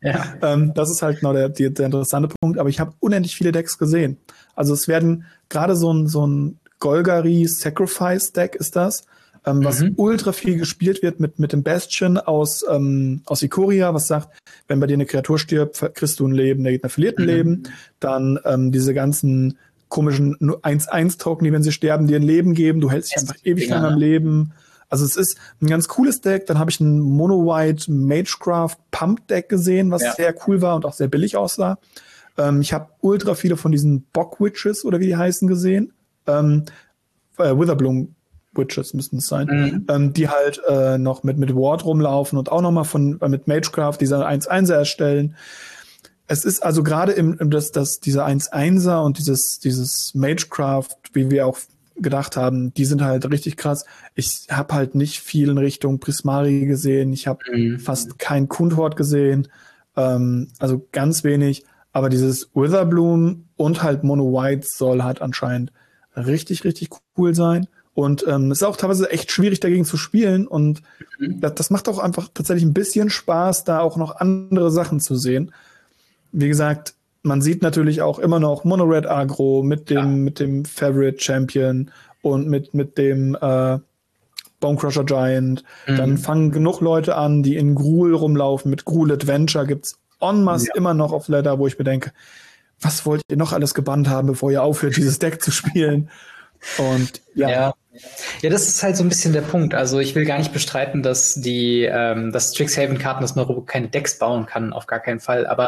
Ja. Ähm, das ist halt genau der, der, der interessante Punkt. Aber ich habe unendlich viele Decks gesehen. Also es werden gerade so ein, so ein Golgari Sacrifice Deck ist das, ähm, was Mhm. ultra viel gespielt wird mit, mit dem Bastion aus, ähm, aus Ikoria, was sagt, wenn bei dir eine Kreatur stirbt, kriegst du ein Leben, der Gegner verliert ein Mhm. Leben. Dann ähm, diese ganzen komischen eins eins Token, die, wenn sie sterben, dir ein Leben geben. Du hältst dich einfach ewig lang am Leben. Also es ist ein ganz cooles Deck. Dann habe ich ein Mono-White Magecraft Pump Deck gesehen, was ja. sehr cool war und auch sehr billig aussah. Ähm, ich habe ultra viele von diesen Bock-Witches oder wie die heißen gesehen. Ähm, äh, Witherbloom Witches müssten es sein, mhm. ähm, die halt äh, noch mit, mit Ward rumlaufen und auch nochmal von äh, mit Magecraft diese eins einser erstellen. Es ist also gerade im, im das, das, diese eins einser und dieses, dieses Magecraft, wie wir auch gedacht haben, die sind halt richtig krass. Ich habe halt nicht viel in Richtung Prismari gesehen. Ich habe mhm. fast kein Kundhort gesehen. Ähm, also ganz wenig. Aber dieses Witherbloom und halt Mono White soll halt anscheinend richtig, richtig cool sein. Und ähm, es ist auch teilweise echt schwierig, dagegen zu spielen. Und mhm. das, das macht auch einfach tatsächlich ein bisschen Spaß, da auch noch andere Sachen zu sehen. Wie gesagt, man sieht natürlich auch immer noch Mono-Red Agro mit dem, ja. mit dem Favorite Champion und mit, mit dem äh, Bonecrusher Giant. Mhm. Dann fangen genug Leute an, die in Gruul rumlaufen. Mit Gruul Adventure gibt's en masse ja. immer noch auf Ladder, wo ich mir denke, was wollt ihr noch alles gebannt haben, bevor ihr aufhört, dieses Deck zu spielen? Und ja. ja. Ja, das ist halt so ein bisschen der Punkt. Also ich will gar nicht bestreiten, dass die, ähm, dass Strixhaven-Karten, dass man keine Decks bauen kann, auf gar keinen Fall. Aber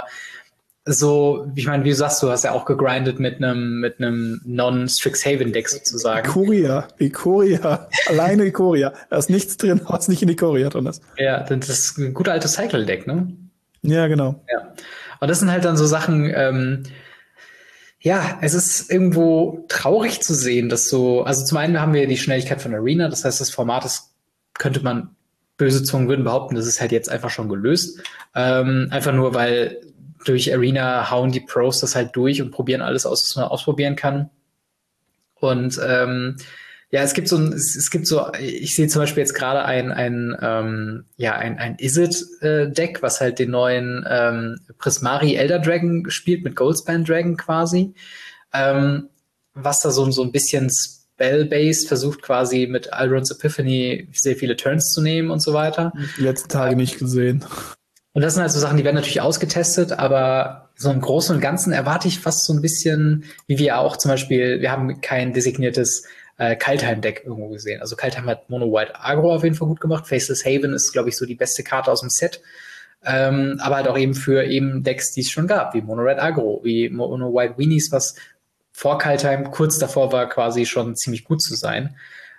so, ich meine, wie du sagst, du hast ja auch gegrindet mit einem mit einem Non-Strixhaven-Deck sozusagen. Ikoria, Ikoria, alleine Ikoria. Da ist nichts drin, was nicht in Ikoria drin ist. Ja, das ist ein guter altes Cycle-Deck, ne? Ja, genau. Ja. Und das sind halt dann so Sachen, ähm, ja, es ist irgendwo traurig zu sehen, dass so, also zum einen haben wir die Schnelligkeit von Arena, das heißt, das Format ist, könnte man, böse Zungen würden behaupten, das ist halt jetzt einfach schon gelöst. Ähm, einfach nur, weil durch Arena hauen die Pros das halt durch und probieren alles aus, was man ausprobieren kann. Und ähm, ja, es gibt so ein, es, es gibt so, ich sehe zum Beispiel jetzt gerade ein, ein, ähm, ja, ein, ein Izzet-Deck, was halt den neuen ähm, Prismari Elder Dragon spielt, mit Goldspan Dragon quasi. Ähm, was da so, so ein bisschen Spell-based versucht, quasi mit Alrund's Epiphany sehr viele Turns zu nehmen und so weiter. Die letzten Tage ähm, nicht gesehen. Und das sind halt so Sachen, die werden natürlich ausgetestet, aber so im Großen und Ganzen erwarte ich fast so ein bisschen, wie wir auch zum Beispiel, wir haben kein designiertes äh, Kaldheim-Deck irgendwo gesehen. Also Kaldheim hat Mono White Agro auf jeden Fall gut gemacht. Faceless Haven ist, glaube ich, so die beste Karte aus dem Set. Ähm, aber halt auch eben für eben Decks, die es schon gab, wie Mono Red Agro, wie Mono White Weenies, was vor Kaldheim kurz davor war, quasi schon ziemlich gut zu sein.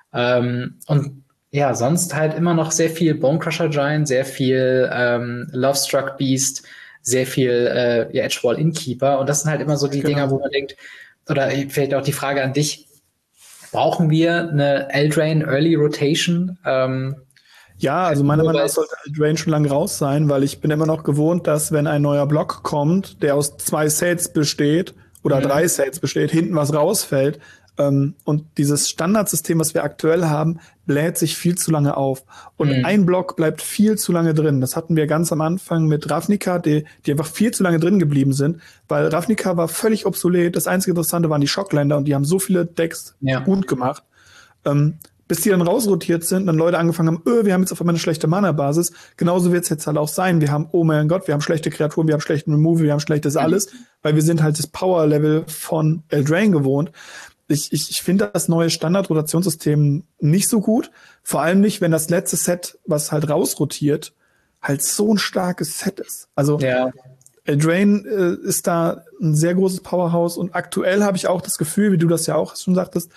Ähm, und ja, sonst halt immer noch sehr viel Bonecrusher Giant, sehr viel ähm, Lovestruck Beast, sehr viel äh, ja, Edgewall Innkeeper. Und das sind halt immer so die genau. Dinger, wo man denkt, oder vielleicht auch die Frage an dich, brauchen wir eine Eldraine Early Rotation? Ähm, ja, also meiner Meinung nach sollte Eldraine schon lange raus sein, weil ich bin immer noch gewohnt, dass wenn ein neuer Block kommt, der aus zwei Sets besteht oder mhm. drei Sets besteht, hinten was rausfällt, Um, und dieses Standardsystem, was wir aktuell haben, bläht sich viel zu lange auf. Und mhm. ein Block bleibt viel zu lange drin. Das hatten wir ganz am Anfang mit Ravnica, die, die einfach viel zu lange drin geblieben sind, weil Ravnica war völlig obsolet. Das einzige Interessante waren die Shockländer und die haben so viele Decks ja. gut gemacht. Um, bis die dann rausrotiert sind, dann Leute angefangen haben, öh, wir haben jetzt auf einmal eine schlechte Mana-Basis. Genauso wird es jetzt halt auch sein. Wir haben, oh mein Gott, wir haben schlechte Kreaturen, wir haben schlechten Removal, wir haben schlechtes mhm. alles, weil wir sind halt das Power-Level von Eldraine gewohnt. Ich, ich, ich finde das neue Standard-Rotationssystem nicht so gut. Vor allem nicht, wenn das letzte Set, was halt rausrotiert, halt so ein starkes Set ist. Also ja. Eldraine äh, ist da ein sehr großes Powerhouse und aktuell habe ich auch das Gefühl, wie du das ja auch schon sagtest,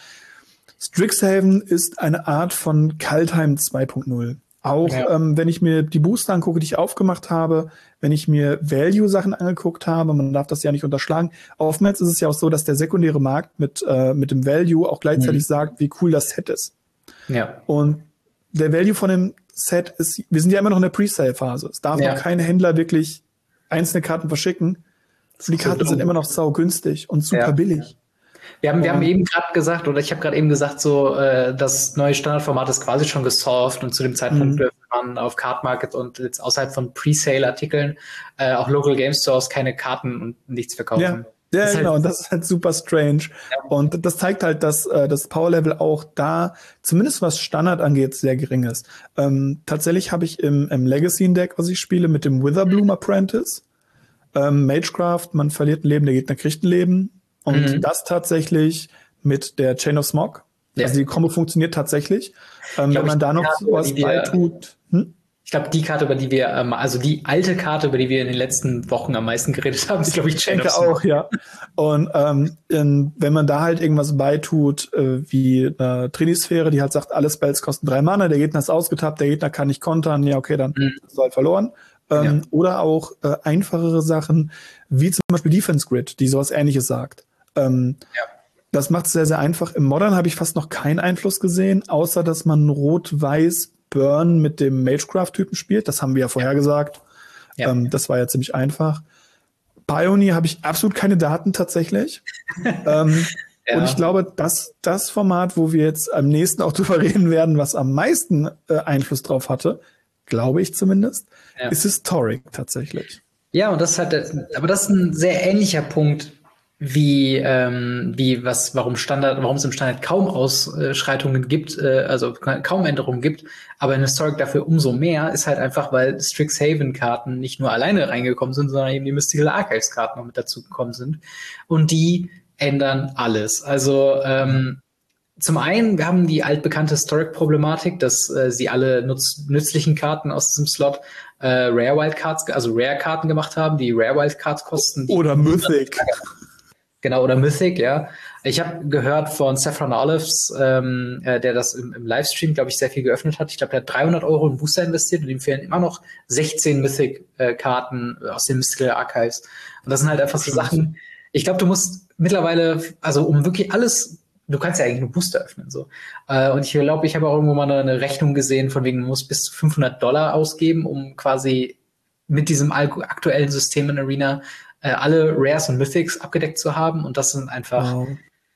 Strixhaven ist eine Art von Kaldheim zwei Punkt null. Auch ja. ähm, wenn ich mir die Booster angucke, die ich aufgemacht habe, wenn ich mir Value-Sachen angeguckt habe, man darf das ja nicht unterschlagen. Oftmals ist es ja auch so, dass der sekundäre Markt mit äh, mit dem Value auch gleichzeitig mhm. sagt, wie cool das Set ist. Ja. Und der Value von dem Set ist, wir sind ja immer noch in der Pre-Sale-Phase. Es darf ja. noch kein Händler wirklich einzelne Karten verschicken. Die Karten sind immer noch saugünstig und super ja. billig. Wir haben, wir haben eben gerade gesagt, oder ich habe gerade eben gesagt, so äh, das neue Standardformat ist quasi schon gesolved und zu dem Zeitpunkt mhm. dürfen man auf Card Market und jetzt außerhalb von Presale-Artikeln äh, auch Local Game Stores keine Karten und nichts verkaufen. Ja. Ja, das genau, halt, das ist halt super strange. Ja. Und das zeigt halt, dass äh, das Power-Level auch da, zumindest was Standard angeht, sehr gering ist. Ähm, tatsächlich habe ich im, im Legacy-Deck, was ich spiele, mit dem Witherbloom Apprentice, ähm, Magecraft, man verliert ein Leben, der Gegner kriegt ein Leben. Und mhm. das tatsächlich mit der Chain of Smog. Ja. Also die Kombo funktioniert tatsächlich. Ähm, wenn man da noch was beitut. Hm? Ich glaube, die Karte, über die wir, ähm, also die alte Karte, über die wir in den letzten Wochen am meisten geredet haben, ist, glaube ich, Chain of Smog. Auch, ja. Und ähm, in, wenn man da halt irgendwas beitut, äh, wie eine Trinisphäre, die halt sagt, alle Spells kosten drei Mana, der Gegner ist ausgetappt, der Gegner kann nicht kontern, ja, okay, dann mhm. ist halt verloren. Ähm, ja. Oder auch äh, einfachere Sachen, wie zum Beispiel Defense Grid, die sowas Ähnliches sagt. Ähm, ja. Das macht es sehr, sehr einfach. Im Modern habe ich fast noch keinen Einfluss gesehen, außer dass man Rot-Weiß Burn mit dem Magecraft-Typen spielt. Das haben wir ja vorher ja. gesagt. Ja. Ähm, das war ja ziemlich einfach. Pioneer habe ich absolut keine Daten tatsächlich. ähm, ja. Und ich glaube, dass das Format, wo wir jetzt am nächsten auch drüber reden werden, was am meisten äh, Einfluss drauf hatte, glaube ich zumindest, ja. ist Historic tatsächlich. Ja, und das hat, aber das ist ein sehr ähnlicher Punkt, wie ähm, wie was warum Standard warum es im Standard kaum Ausschreitungen gibt, äh, also kaum Änderungen gibt, aber in Historic dafür umso mehr, ist halt einfach, weil Strixhaven-Karten nicht nur alleine reingekommen sind, sondern eben die Mystical Archives-Karten noch mit dazu gekommen sind und die ändern alles. Also ähm, zum einen, wir haben die altbekannte Historic-Problematik, dass äh, sie alle nutz nützlichen Karten aus diesem Slot äh, Rare Wildcards, also Rare-Karten gemacht haben, die Rare Wildcards kosten. Oder Mythic. Genau, oder Mythic, ja. Ich habe gehört von Saffron Olives, ähm, äh, der das im, im Livestream, glaube ich, sehr viel geöffnet hat. Ich glaube, der hat dreihundert Euro in Booster investiert und ihm fehlen immer noch sechzehn Mythic-Karten äh, aus den Mystical Archives. Und das sind halt einfach so Sachen, ich glaube, du musst mittlerweile, also um wirklich alles, du kannst ja eigentlich nur Booster öffnen, so. Äh, und ich glaube, ich habe auch irgendwo mal eine, eine Rechnung gesehen, von wegen, man muss bis zu fünfhundert Dollar ausgeben, um quasi mit diesem aktuellen System in Arena alle Rares und Mythics abgedeckt zu haben. Und das sind einfach, wow.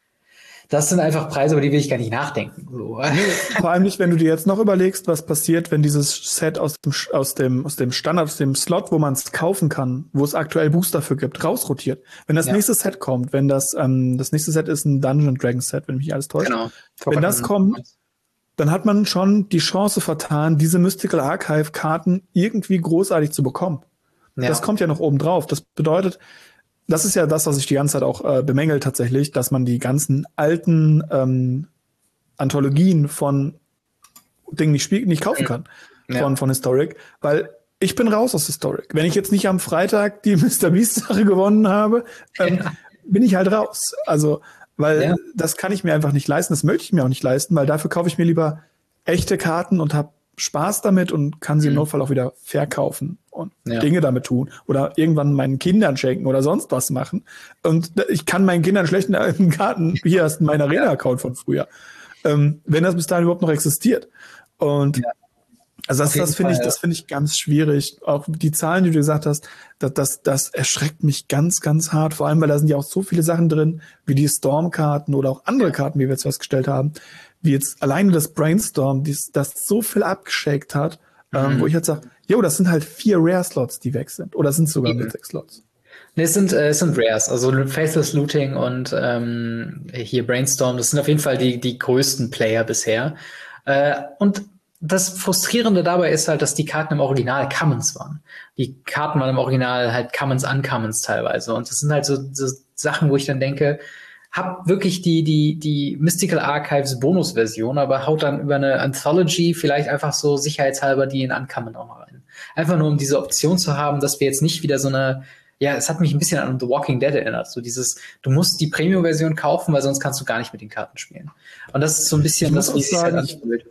das sind einfach Preise, über die will ich gar nicht nachdenken. So. Vor allem nicht, wenn du dir jetzt noch überlegst, was passiert, wenn dieses Set aus dem, aus dem, aus dem Standard, aus dem Slot, wo man es kaufen kann, wo es aktuell Booster für gibt, rausrotiert. Wenn das ja. nächste Set kommt, wenn das, ähm, das nächste Set ist ein Dungeon Dragon Set, wenn mich alles täuscht. Genau. Wenn das kommt, dann hat man schon die Chance vertan, diese Mystical Archive Karten irgendwie großartig zu bekommen. Ja. Das kommt ja noch oben drauf. Das bedeutet, das ist ja das, was ich die ganze Zeit auch äh, bemängel tatsächlich, dass man die ganzen alten ähm, Anthologien von Dingen nicht, spiel nicht kaufen kann, ja. von, von Historic, weil ich bin raus aus Historic. Wenn ich jetzt nicht am Freitag die Mister Beast-Sache gewonnen habe, ähm, ja. bin ich halt raus. Also, weil ja. das kann ich mir einfach nicht leisten, das möchte ich mir auch nicht leisten, weil dafür kaufe ich mir lieber echte Karten und habe Spaß damit und kann sie mhm. im Notfall auch wieder verkaufen und ja. Dinge damit tun oder irgendwann meinen Kindern schenken oder sonst was machen. Und ich kann meinen Kindern schlechten alten Karten, hier ist mein Arena-Account von früher, ähm, wenn das bis dahin überhaupt noch existiert. Und ja. also das, das finde ich, das finde ich ganz schwierig. Auch die Zahlen, die du gesagt hast, das, das, das erschreckt mich ganz, ganz hart. Vor allem, weil da sind ja auch so viele Sachen drin, wie die Storm-Karten oder auch andere Karten, wie wir jetzt festgestellt haben, wie jetzt alleine das Brainstorm, dies, das so viel abgeschickt hat, mhm. ähm, wo ich jetzt sage, jo, das sind halt vier Rare-Slots, die weg sind. Oder sind es sogar mit sechs Slots? Nee, es sind, äh, es sind Rares, also Faithless Looting und ähm, hier Brainstorm, das sind auf jeden Fall die, die größten Player bisher. Äh, und das Frustrierende dabei ist halt, dass die Karten im Original Commons waren. Die Karten waren im Original halt Commons, Uncommons teilweise. Und das sind halt so, so Sachen, wo ich dann denke, hab wirklich die, die, die Mystical Archives Bonusversion, aber haut dann über eine Anthology vielleicht einfach so sicherheitshalber die in Uncommon auch mal rein. Einfach nur, um diese Option zu haben, dass wir jetzt nicht wieder so eine, ja, es hat mich ein bisschen an The Walking Dead erinnert. So dieses, du musst die Premium-Version kaufen, weil sonst kannst du gar nicht mit den Karten spielen. Und das ist so ein bisschen das, wie es sich halt anfühlt.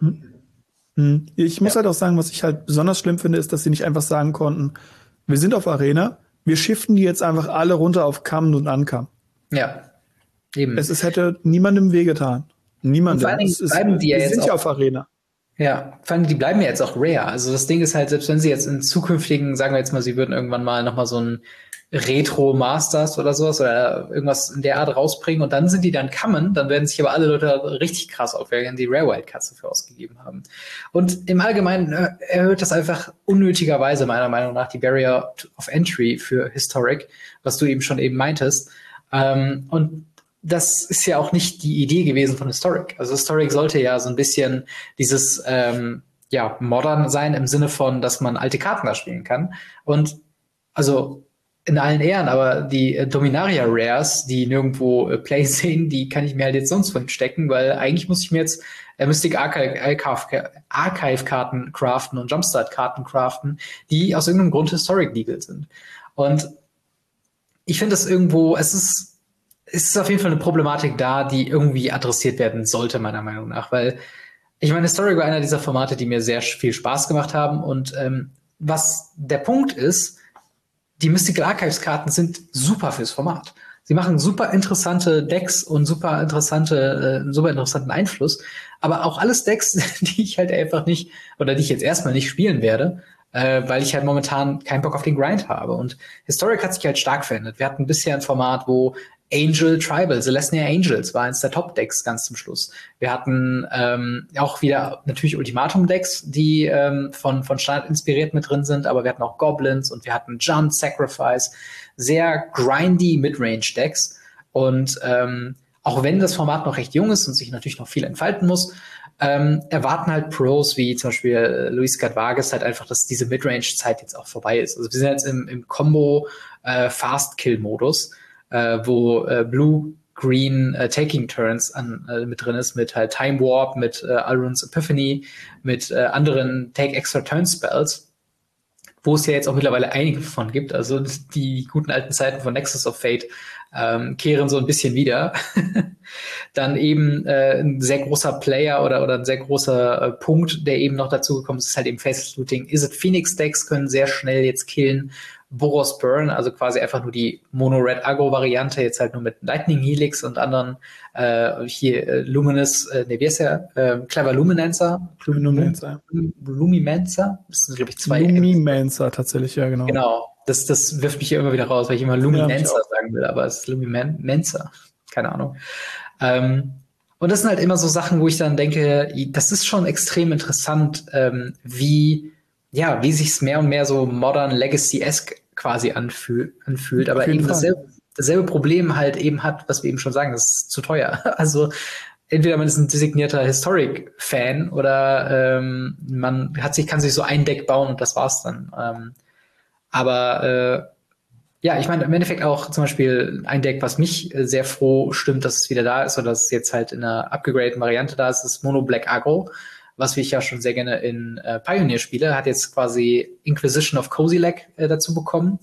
Hm. Ich muss ja. halt auch sagen, was ich halt besonders schlimm finde, ist, dass sie nicht einfach sagen konnten, wir sind auf Arena, wir shiften die jetzt einfach alle runter auf Common und Uncome. Ja. Eben. Es, es hätte niemandem wehgetan. Niemandem. Vor allen Dingen bleiben die ja jetzt sind auch, ja auf Arena. Ja, vor allem die bleiben ja jetzt auch rare. Also das Ding ist halt, selbst wenn sie jetzt in zukünftigen, sagen wir jetzt mal, sie würden irgendwann mal nochmal so ein Retro Masters oder sowas oder irgendwas in der Art rausbringen und dann sind die dann common, dann werden sich aber alle Leute richtig krass aufwärmen, die Rare Wildcards dafür ausgegeben haben. Und im Allgemeinen äh, erhöht das einfach unnötigerweise meiner Meinung nach die Barrier of Entry für Historic, was du eben schon eben meintest. Ähm, und das ist ja auch nicht die Idee gewesen von Historic. Also Historic sollte ja so ein bisschen dieses ähm, ja modern sein im Sinne von, dass man alte Karten da spielen kann. Und also in allen Ehren, aber die äh, Dominaria Rares, die nirgendwo äh, Play sehen, die kann ich mir halt jetzt sonst von stecken, weil eigentlich muss ich mir jetzt äh, Mystic Archive, Archive, Archive-Karten craften und Jumpstart-Karten craften, die aus irgendeinem Grund Historic legal sind. Und ich finde das irgendwo, es ist, es ist auf jeden Fall eine Problematik da, die irgendwie adressiert werden sollte, meiner Meinung nach, weil ich meine, Historic war einer dieser Formate, die mir sehr viel Spaß gemacht haben und ähm, was der Punkt ist, die Mystical Archives Karten sind super fürs Format. Sie machen super interessante Decks und super interessante, äh, super interessanten Einfluss. Aber auch alles Decks, die ich halt einfach nicht, oder die ich jetzt erstmal nicht spielen werde, äh, weil ich halt momentan keinen Bock auf den Grind habe. Und Historic hat sich halt stark verändert. Wir hatten bisher ein Format, wo Angel Tribal, Celestia Angels war eins der Top-Decks ganz zum Schluss. Wir hatten ähm, auch wieder natürlich Ultimatum-Decks, die ähm, von, von Standard inspiriert mit drin sind, aber wir hatten auch Goblins und wir hatten Jump, Sacrifice, sehr grindy Midrange-Decks. Und ähm, auch wenn das Format noch recht jung ist und sich natürlich noch viel entfalten muss, ähm, erwarten halt Pros wie zum Beispiel äh, Luis Gadvargas halt einfach, dass diese Midrange-Zeit jetzt auch vorbei ist. Also wir sind jetzt im, im Combo äh, Fast-Kill-Modus, äh, wo äh, Blue, Green äh, Taking Turns an, äh, mit drin ist, mit halt Time Warp, mit äh, Alrund's Epiphany, mit äh, anderen Take Extra Turn Spells, wo es ja jetzt auch mittlerweile einige von gibt. Also die guten alten Zeiten von Nexus of Fate ähm, kehren so ein bisschen wieder. Dann eben äh, ein sehr großer Player oder oder ein sehr großer äh, Punkt, der eben noch dazu gekommen ist, ist halt eben Faceless Looting. Is it Phoenix Decks können sehr schnell jetzt killen. Boros Burn, also quasi einfach nur die Mono-Red-Agro-Variante, jetzt halt nur mit Lightning Helix und anderen äh, hier äh, Luminous, äh, ne, wie heißt der? Äh, Clever Luminancer? Luminancer. Lumimancer? Das sind, glaube ich, zwei. Lumimancer tatsächlich, ja, genau. Genau. Das, das wirft mich hier immer wieder raus, weil ich immer Luminancer ja, sagen will, aber es ist Lumimancer. Keine Ahnung. Ähm, und das sind halt immer so Sachen, wo ich dann denke, das ist schon extrem interessant, ähm, wie ja, wie sich's mehr und mehr so modern Legacy-esque quasi anfühl, anfühlt, aber eben dasselbe, dasselbe Problem halt eben hat, was wir eben schon sagen, das ist zu teuer. Also entweder man ist ein designierter Historic-Fan oder ähm, man hat sich, kann sich so ein Deck bauen und das war's dann. Ähm, aber äh, ja, ich meine im Endeffekt auch zum Beispiel ein Deck, was mich äh, sehr froh stimmt, dass es wieder da ist oder dass es jetzt halt in einer upgradeten Variante da ist, ist Mono Black Agro, was ich ja schon sehr gerne in äh, Pioneer spiele, hat jetzt quasi Inquisition of Kozilek äh, dazu bekommen,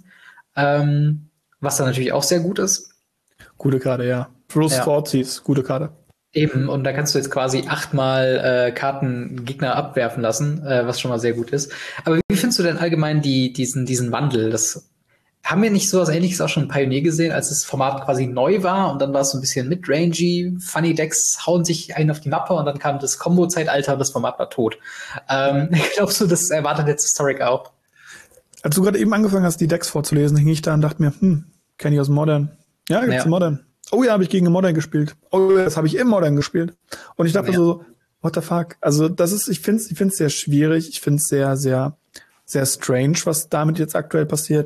ähm, was dann natürlich auch sehr gut ist. Gute Karte, ja. Bruce ja. Forties, gute Karte. Eben, und da kannst du jetzt quasi achtmal äh, Karten Gegner abwerfen lassen, äh, was schon mal sehr gut ist. Aber wie findest du denn allgemein die, diesen, diesen Wandel? Das haben wir nicht so was Ähnliches auch schon in Pioneer gesehen, als das Format quasi neu war und dann war es so ein bisschen mid-rangey, Funny Decks hauen sich einen auf die Mappe und dann kam das Combo-Zeitalter und das Format war tot. Ähm, glaubst du, das erwartet jetzt Historic auch? Als du gerade eben angefangen hast, die Decks vorzulesen, hing ich da und dachte mir, hm, kenne ich aus Modern. Ja, gibt's ja. Modern. Oh ja, habe ich gegen Modern gespielt. Oh ja, das habe ich im Modern gespielt. Und ich dachte ja. so, what the fuck? Also das ist, ich finde es ich find's sehr schwierig, ich finde es sehr, sehr, sehr strange, was damit jetzt aktuell passiert.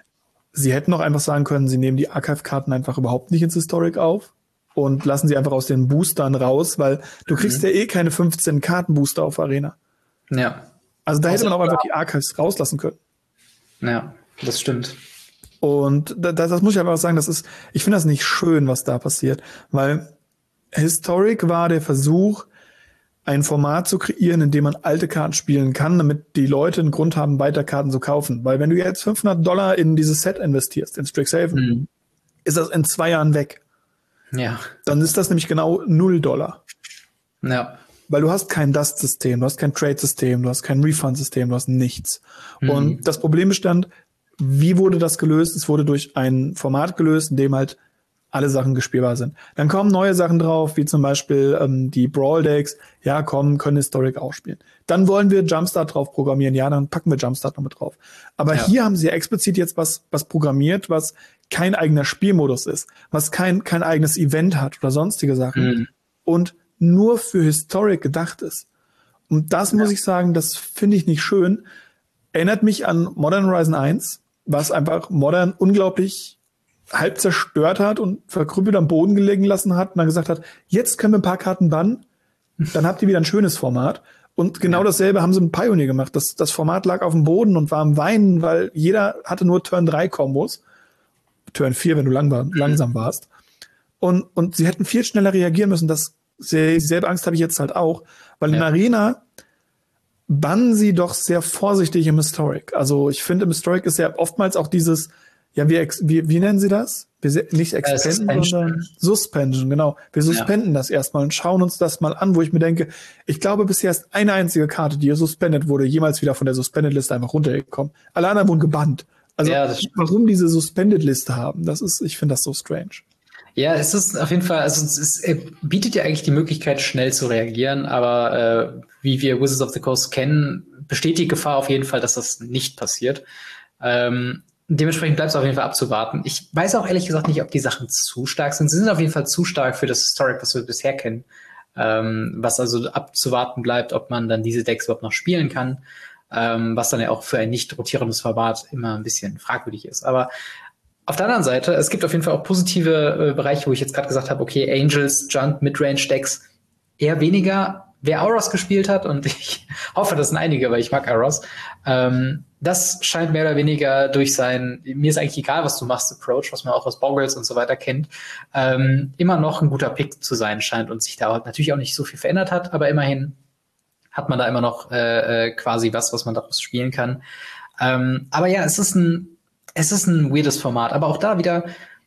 Sie hätten auch einfach sagen können, sie nehmen die Archive-Karten einfach überhaupt nicht ins Historic auf und lassen sie einfach aus den Boostern raus, weil du kriegst mhm. ja eh keine fünfzehn Karten-Booster auf Arena. Ja. Also da hätte man auch einfach die Archives rauslassen können. Ja, das stimmt. Und das, das muss ich aber auch sagen, das ist, ich finde das nicht schön, was da passiert, weil Historic war der Versuch, ein Format zu kreieren, in dem man alte Karten spielen kann, damit die Leute einen Grund haben, weiter Karten zu kaufen. Weil wenn du jetzt fünfhundert Dollar in dieses Set investierst, in Strixhaven, mhm. ist das in zwei Jahren weg. Ja. Dann ist das nämlich genau null Dollar. Ja. Weil du hast kein Dust-System, du hast kein Trade-System, du hast kein Refund-System, du hast nichts. Mhm. Und das Problem bestand, wie wurde das gelöst? Es wurde durch ein Format gelöst, in dem halt alle Sachen gespielbar sind. Dann kommen neue Sachen drauf, wie zum Beispiel ähm, die Brawl-Decks. Ja, komm, können Historic auch spielen. Dann wollen wir Jumpstart drauf programmieren. Ja, dann packen wir Jumpstart noch mit drauf. Aber ja. hier haben sie explizit jetzt was, was programmiert, was kein eigener Spielmodus ist, was kein, kein eigenes Event hat oder sonstige Sachen mhm. und nur für Historic gedacht ist. Und das ja. muss ich sagen, das finde ich nicht schön. Erinnert mich an Modern Horizon eins, was einfach Modern unglaublich halb zerstört hat und verkrüppelt am Boden gelegen lassen hat und dann gesagt hat, jetzt können wir ein paar Karten bannen, dann habt ihr wieder ein schönes Format. Und genau ja. dasselbe haben sie mit Pioneer gemacht. Das, das Format lag auf dem Boden und war am Weinen, weil jeder hatte nur Turn drei Kombos. Turn vier, wenn du lang war, langsam warst. Und, und sie hätten viel schneller reagieren müssen. Das, dieselbe Angst habe ich jetzt halt auch. Weil ja. in Arena bannen sie doch sehr vorsichtig im Historic. Also ich finde, im Historic ist ja oftmals auch dieses, ja, wir, wie, wie nennen sie das? Wir nicht expenden, äh, sondern Suspension, genau. Wir suspenden ja. das erstmal und schauen uns das mal an, wo ich mir denke, ich glaube, bisher ist eine einzige Karte, die suspendet wurde, jemals wieder von der Suspended-Liste einfach runtergekommen. Alle anderen wurden gebannt. Also ja, warum diese Suspended-Liste haben, das ist, ich finde das so strange. Ja, es ist auf jeden Fall, also es, ist, es bietet ja eigentlich die Möglichkeit, schnell zu reagieren, aber äh, wie wir Wizards of the Coast kennen, besteht die Gefahr auf jeden Fall, dass das nicht passiert. Ähm, dementsprechend bleibt es auf jeden Fall abzuwarten. Ich weiß auch ehrlich gesagt nicht, ob die Sachen zu stark sind. Sie sind auf jeden Fall zu stark für das Historic, was wir bisher kennen. Ähm, was also abzuwarten bleibt, ob man dann diese Decks überhaupt noch spielen kann. Ähm, was dann ja auch für ein nicht rotierendes Format immer ein bisschen fragwürdig ist. Aber auf der anderen Seite, es gibt auf jeden Fall auch positive äh, Bereiche, wo ich jetzt gerade gesagt habe, okay, Angels, Junt, Midrange-Decks eher weniger. Wer Auros gespielt hat, und ich hoffe, das sind einige, weil ich mag Auros, ähm, das scheint mehr oder weniger durch sein, mir ist eigentlich egal, was du machst, Approach, was man auch aus Boggles und so weiter kennt, ähm, immer noch ein guter Pick zu sein scheint und sich da natürlich auch nicht so viel verändert hat, aber immerhin hat man da immer noch äh, quasi was, was man daraus spielen kann. Ähm, aber ja, es ist ein es ist ein weirdes Format, aber auch da wieder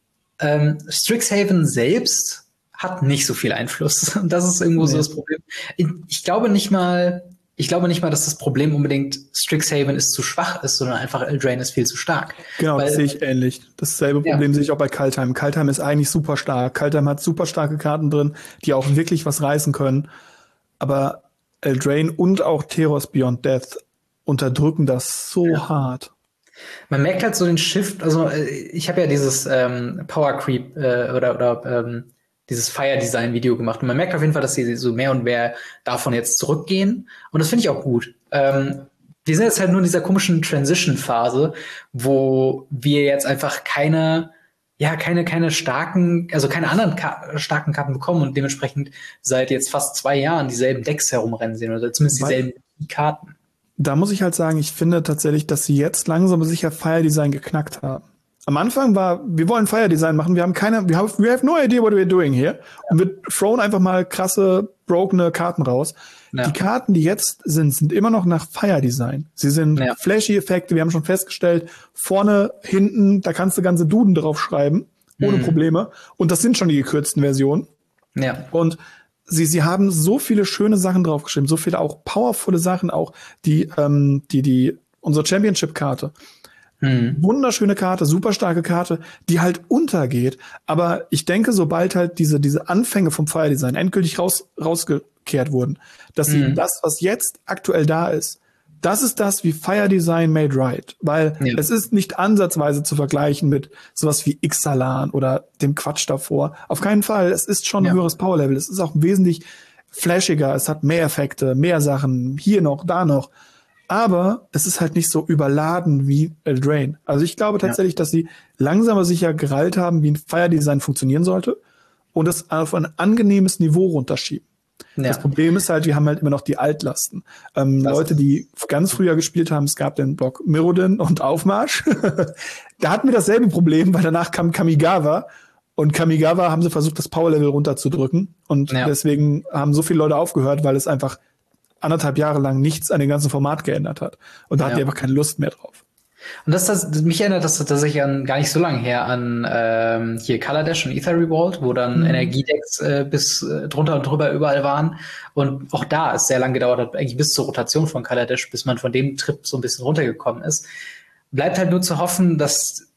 ähm, Strixhaven selbst hat nicht so viel Einfluss. Und das ist irgendwo nee. so das Problem. Ich, ich glaube nicht mal, ich glaube nicht mal, dass das Problem unbedingt Strixhaven ist zu schwach ist, sondern einfach Eldraine ist viel zu stark. Genau, Weil, das sehe ich ähnlich. Dasselbe Problem ja. sehe ich auch bei Kaldheim. Kaldheim ist eigentlich super stark. Kaldheim hat super starke Karten drin, die auch wirklich was reißen können. Aber Eldraine und auch Teros Beyond Death unterdrücken das so ja. hart. Man merkt halt so den Shift, also ich habe ja dieses ähm, Power Creep äh, oder, oder ähm, dieses Fire Design Video gemacht und man merkt auf jeden Fall, dass sie so mehr und mehr davon jetzt zurückgehen und das finde ich auch gut. Ähm, wir sind jetzt halt nur in dieser komischen Transition-Phase, wo wir jetzt einfach keine, ja, keine, keine starken, also keine anderen Ka- starken Karten bekommen und dementsprechend seit jetzt fast zwei Jahren dieselben Decks herumrennen sehen oder zumindest dieselben Weil Karten. Da muss ich halt sagen, ich finde tatsächlich, dass sie jetzt langsam aber sicher Fire Design geknackt haben. Am Anfang war, wir wollen Fire Design machen, wir haben keine, wir have, we have no idea what we're doing here. Ja. Und wir thrown einfach mal krasse, brokene Karten raus. Ja. Die Karten, die jetzt sind, sind immer noch nach Fire Design. Sie sind ja. flashy Effekte, wir haben schon festgestellt, vorne, hinten, da kannst du ganze Duden drauf schreiben, ohne mhm. Probleme. Und das sind schon die gekürzten Versionen. Ja. Und Sie, sie haben so viele schöne Sachen draufgeschrieben, so viele auch powervolle Sachen, auch die, ähm, die, die, unsere Championship-Karte. Mhm. Wunderschöne Karte, super starke Karte, die halt untergeht. Aber ich denke, sobald halt diese, diese Anfänge vom Fire Design endgültig raus, rausgekehrt wurden, dass sie mhm. das, was jetzt aktuell da ist, das ist das wie Fire Design made right. Weil ja. es ist nicht ansatzweise zu vergleichen mit sowas wie Ixalan oder dem Quatsch davor. Auf keinen Fall. Es ist schon ein ja. höheres Power-Level. Es ist auch wesentlich flashiger. Es hat mehr Effekte, mehr Sachen. Hier noch, da noch. Aber es ist halt nicht so überladen wie Eldraine. Also ich glaube tatsächlich, ja. dass sie langsam aber sicher gerallt haben, wie ein Fire Design funktionieren sollte und es auf ein angenehmes Niveau runterschieben. Ja. Das Problem ist halt, wir haben halt immer noch die Altlasten. Ähm, Leute, die ganz früher gespielt haben, es gab den Block Mirrodin und Aufmarsch. Da hatten wir dasselbe Problem, weil danach kam Kamigawa. Und Kamigawa haben sie versucht, das Power-Level runterzudrücken. Und ja. deswegen haben so viele Leute aufgehört, weil es einfach anderthalb Jahre lang nichts an dem ganzen Format geändert hat. Und da ja. hatten die einfach keine Lust mehr drauf. Und das, das mich erinnert das tatsächlich an gar nicht so lange her an ähm, hier Kaladesh und Aether Revolt, wo dann mhm. Energiedecks äh, bis äh, drunter und drüber überall waren. Und auch da ist sehr lange gedauert hat, eigentlich bis zur Rotation von Kaladesh, bis man von dem Trip so ein bisschen runtergekommen ist. Bleibt halt nur zu hoffen, dass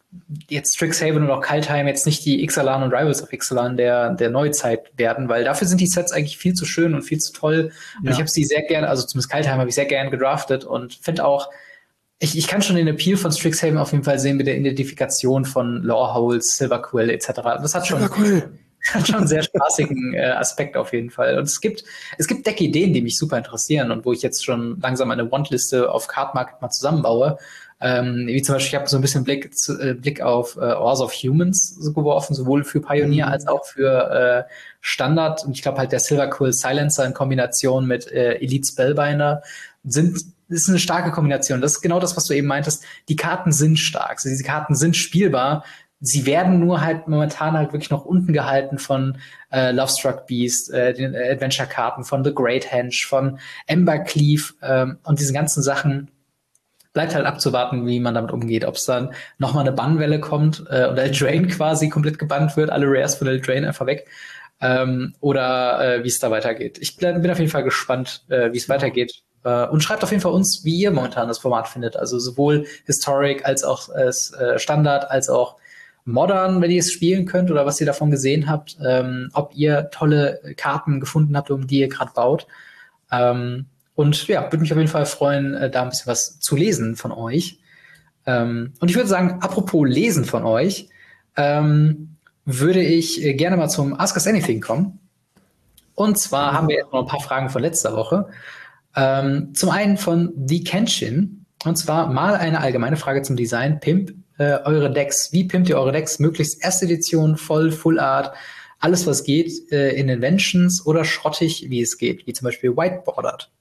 jetzt Strixhaven und auch Kaldheim jetzt nicht die Ixalan und Rivals of Ixalan der, der Neuzeit werden, weil dafür sind die Sets eigentlich viel zu schön und viel zu toll. Und ja. ich habe sie sehr gerne, also zumindest Kaldheim habe ich sehr gerne gedraftet und finde auch, ich, ich kann schon den Appeal von Strixhaven auf jeden Fall sehen mit der Identifikation von Loreholes, Silverquill et cetera. Das hat schon, hat schon einen sehr spaßigen äh, Aspekt auf jeden Fall. Und es gibt, es gibt Deck-Ideen, die mich super interessieren und wo ich jetzt schon langsam eine Want-Liste auf Card Market mal zusammenbaue. Ähm, wie zum Beispiel, ich habe so ein bisschen Blick, zu, äh, Blick auf äh, Wars of Humans so geworfen, sowohl für Pioneer mhm. als auch für äh, Standard. Und ich glaube halt der Silverquill Silencer in Kombination mit äh, Elite Spellbinder sind ist eine starke Kombination. Das ist genau das, was du eben meintest. Die Karten sind stark. Also diese Karten sind spielbar. Sie werden nur halt momentan halt wirklich noch unten gehalten von äh, Lovestruck Beast, äh, den äh, Adventure-Karten, von The Great Henge, von Embercleave ähm, und diesen ganzen Sachen. Bleibt halt abzuwarten, wie man damit umgeht. Ob es dann nochmal eine Bannwelle kommt äh, und Eldraine quasi komplett gebannt wird, alle Rares von Eldraine einfach weg. Ähm, oder äh, wie es da weitergeht. Ich bin auf jeden Fall gespannt, äh, wie es weitergeht. Uh, und schreibt auf jeden Fall uns, wie ihr momentan das Format findet. Also sowohl Historic als auch äh, Standard, als auch Modern, wenn ihr es spielen könnt oder was ihr davon gesehen habt. Ähm, ob ihr tolle Karten gefunden habt, um die ihr gerade baut. Ähm, und ja, würde mich auf jeden Fall freuen, äh, da ein bisschen was zu lesen von euch. Ähm, und ich würde sagen, apropos Lesen von euch, ähm, würde ich äh, gerne mal zum Ask Us Anything kommen. Und zwar haben wir jetzt noch ein paar Fragen von letzter Woche. Ähm, zum einen von The Kenshin, und zwar mal eine allgemeine Frage zum Design. Pimp äh, eure Decks. Wie pimpt ihr eure Decks? Möglichst erste Edition, voll, Full Art, alles was geht, äh, in Inventions oder schrottig, wie es geht, wie zum Beispiel Whiteboarded.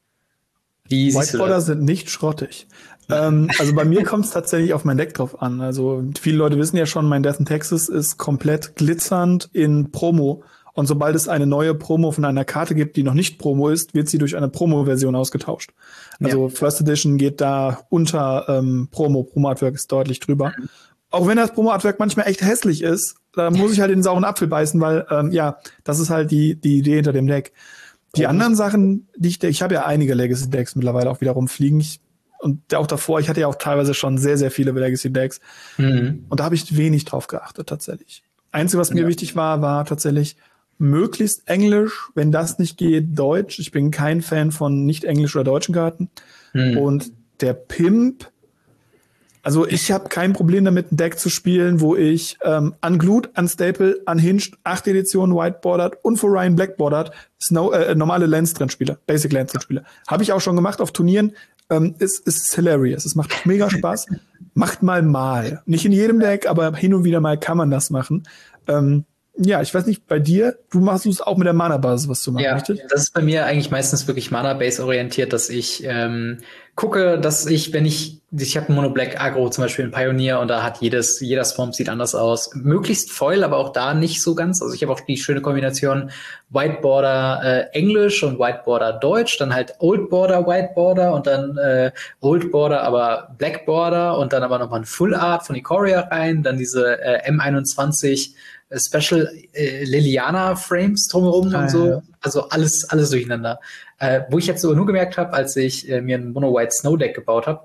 Wie Whiteboarder sind nicht schrottig. ähm, also bei mir kommt es tatsächlich auf mein Deck drauf an. Also viele Leute wissen ja schon, mein Death in Texas ist komplett glitzernd in Promo. Und sobald es eine neue Promo von einer Karte gibt, die noch nicht Promo ist, wird sie durch eine Promo-Version ausgetauscht. Also ja. First Edition geht da unter ähm, Promo. Promo-Artwork ist deutlich drüber. Mhm. Auch wenn das Promo-Artwork manchmal echt hässlich ist, da muss ich halt den sauren Apfel beißen, weil ähm, ja, das ist halt die die Idee hinter dem Deck. Die mhm. anderen Sachen, die ich, ich habe ja einige Legacy-Decks mittlerweile auch wieder rumfliegen. Ich, und auch davor, ich hatte ja auch teilweise schon sehr, sehr viele Legacy-Decks. Mhm. Und da habe ich wenig drauf geachtet, tatsächlich. Einzige, was mir ja. wichtig war, war tatsächlich möglichst Englisch, wenn das nicht geht, Deutsch. Ich bin kein Fan von nicht Englisch oder deutschen Karten. Hm. Und der Pimp, also ich habe kein Problem damit, ein Deck zu spielen, wo ich ähm, Unglued, Unstaple, Unhinged, acht Edition, Whiteboarded und for Ryan Blackboarded Snow, äh, normale Lands drin spiele, Basic Lands drin spiele. Habe ich auch schon gemacht auf Turnieren. Ähm, ist, ist hilarious. Es macht mega Spaß. Macht mal mal. Nicht in jedem Deck, aber hin und wieder mal kann man das machen. Ähm, Ja, ich weiß nicht, bei dir, du machst es auch mit der Mana-Basis was zu machen, ja, richtig? Das ist bei mir eigentlich meistens wirklich Mana-Base orientiert, dass ich ähm, gucke, dass ich, wenn ich, ich habe ein Mono-Black-Agro zum Beispiel in Pioneer und da hat jedes, jeder Swamp sieht anders aus. Möglichst Foil, aber auch da nicht so ganz. Also ich habe auch die schöne Kombination Whiteboarder äh, Englisch und Whiteboarder Deutsch, dann halt Old Border Whiteboarder und dann äh, Old Border aber Black Border und dann aber nochmal ein Full Art von Ikoria rein, dann diese äh, M einundzwanzig Special äh, Liliana Frames drumherum ah, und so. Ja. Also alles, alles durcheinander. Äh, wo ich jetzt so nur gemerkt habe, als ich äh, mir ein Mono White Snow Deck gebaut habe,